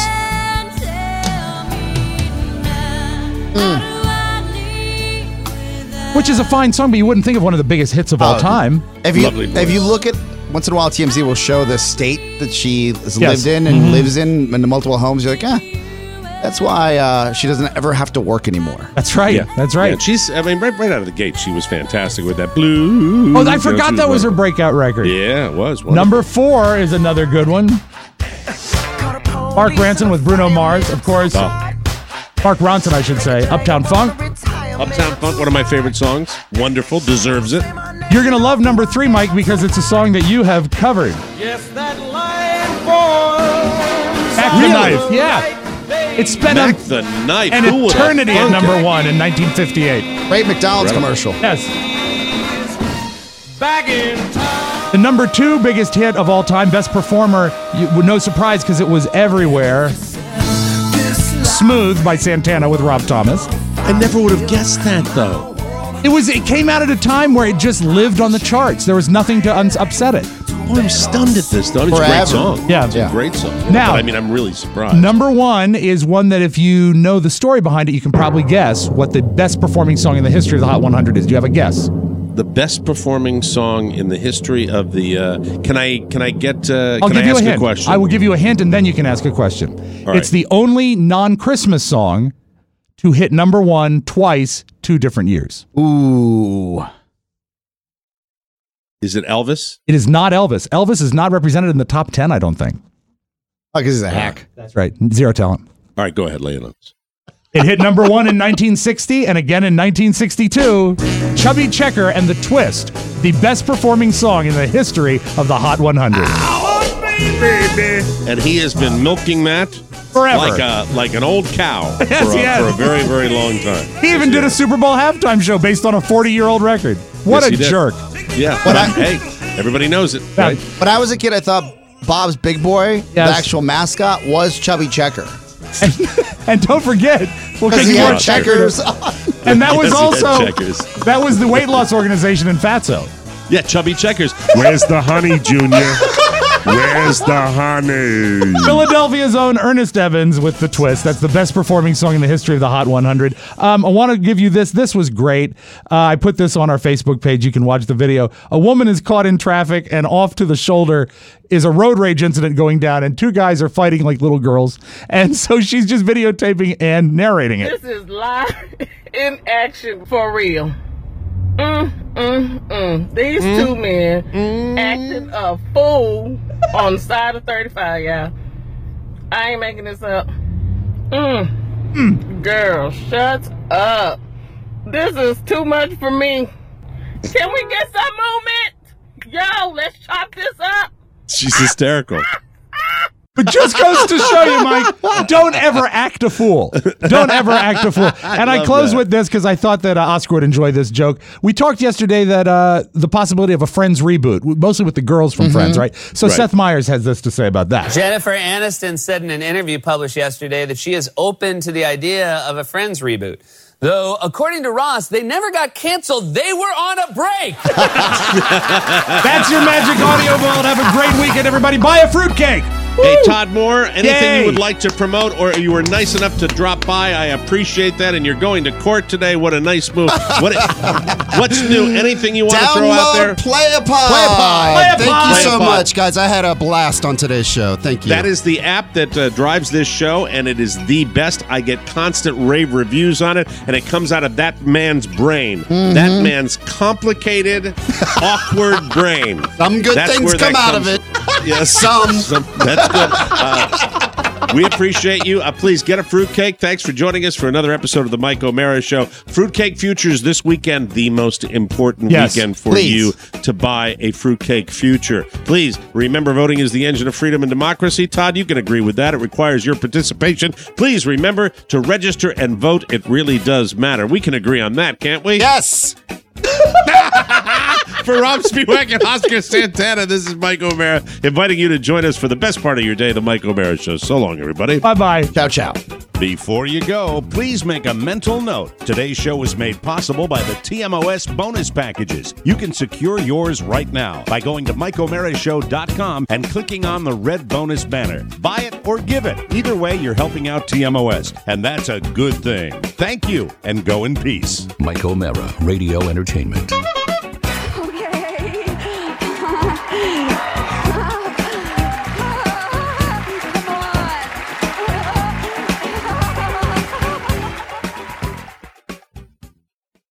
Which is a fine song, but you wouldn't think of one of the biggest hits of all Oh, time. If you Lovely voice. if you look at once in a while, T M Z will show the state that she has Yes. lived in and Mhm. lives in in the multiple homes. You're like, ah, that's why uh, she doesn't ever have to work anymore. That's right. That's right. Yeah, she's, I mean, right, right out of the gate, she was fantastic with that blue. Oh, I forgot that was her breakout record. Yeah, it was. Wonderful. Number four is another good one. Mark Ronson with Bruno Mars, of course. Oh. Mark Ronson, I should say. Uptown Funk. Uptown Funk, one of my favorite songs. Wonderful, deserves it. You're going to love number three, Mike, because it's a song that you have covered. Yes, that lion falls. Back the Knife. Yeah. It spent Back a, the Knife. an Who would've eternity at thunk number it? one in nineteen fifty-eight. Great McDonald's Incredible. commercial. Yes. back in time. The number two biggest hit of all time, best performer, you, no surprise because it was everywhere. Smooth by Santana with Rob Thomas. I never would have guessed that, though. It was. It came out at a time where it just lived on the charts. There was nothing to un- upset it. Oh, I'm stunned at this, though. It's a great song. Yeah. It's a great song. Now, but, I mean, I'm really surprised. Number one is one that if you know the story behind it, you can probably guess what the best performing song in the history of the Hot one hundred is. Do you have a guess? The best performing song in the history of the. Uh, can I can I get? Uh, I'll can give I you ask a hint. question? I will give you a hint, and then you can ask a question. All right. It's the only non-Christmas song to hit number one twice, two different years. Ooh. Is it Elvis? It is not Elvis. Elvis is not represented in the top ten, I don't think. Oh, because he's a hack. That's right. Zero talent. All right, go ahead, lay it on us. It hit number one in nineteen sixty and again in nineteen sixty-two. Chubby Checker and The Twist, the best performing song in the history of the Hot one hundred. And he has been milking that forever, like a like an old cow Yes, for, he a, has. for a very very long time. He even did a Super Bowl halftime show based on a forty-year-old record. What Yes, a he did. jerk! Yeah, but I, hey, everybody knows it. Right? When I was a kid, I thought Bob's Big Boy, the Yes. actual mascot, was Chubby Checker. And, and don't forget, we'll Because take he you had more checkers on. And that was Yes, he had also checkers. that was the weight loss organization in Fatso. Yeah, Chubby Checkers. Where's the honey, Junior? Where's the honey? Philadelphia's own Ernest Evans with The Twist. That's the best performing song in the history of the Hot one hundred. Um, I want to give you this. This was great. Uh, I put this on our Facebook page. You can watch the video. A woman is caught in traffic, and off to the shoulder is a road rage incident going down, and two guys are fighting like little girls. And so she's just videotaping and narrating it. This is live in action for real. Mm, mm, mm. These Mm. two men mm. acting a fool on the side of thirty-five, y'all. I ain't making this up. Mm. Mm. Girl, shut up. This is too much for me. Can we get some movement? Yo, let's chop this up. She's hysterical. But just goes to show you, Mike, don't ever act a fool. Don't ever act a fool. And I, love close that. with this because I thought that uh, Oscar would enjoy this joke. We talked yesterday that uh, the possibility of a Friends reboot, mostly with the girls from Mhm. Friends, right? So Right. Seth Meyers has this to say about that. Jennifer Aniston said in an interview published yesterday that she is open to the idea of a Friends reboot. Though, according to Ross, they never got canceled. They were on a break. That's your Magic Audio Vault. Have a great weekend, everybody. Buy a fruitcake. Hey, Todd Moore, anything Yay. you would like to promote or you were nice enough to drop by? I appreciate that. And you're going to court today. What a nice move. What, what's new? Anything you want to throw out there? Download Play a Pod. Play a Pod. Play a Thank Pod. you Play a so Pod. much, guys. I had a blast on today's show. Thank you. That is the app that uh, drives this show, and it is the best. I get constant rave reviews on it, and it comes out of that man's brain. Mhm. That man's complicated, awkward brain. Some good That's things where that come out comes- of it. Yes, Some. That's good. Uh, we appreciate you. Uh, please get a fruitcake. Thanks for joining us for another episode of the Mike O'Mara Show. Fruitcake Futures this weekend, the most important Yes, weekend for please. you to buy a fruitcake future. Please remember, voting is the engine of freedom and democracy. Todd, you can agree with that. It requires your participation. Please remember to register and vote. It really does matter. We can agree on that, can't we? Yes. For Rob Spiewak and Oscar Santana, this is Mike O'Mara inviting you to join us for the best part of your day, the Mike O'Mara Show. So long, everybody. Bye-bye. Ciao, ciao. Before you go, please make a mental note. Today's show was made possible by the T M O S bonus packages. You can secure yours right now by going to Mike O'Mara Show dot com and clicking on the red bonus banner. Buy it or give it. Either way, you're helping out T M O S, and that's a good thing. Thank you, and go in peace. Mike O'Mara, Radio Entertainment.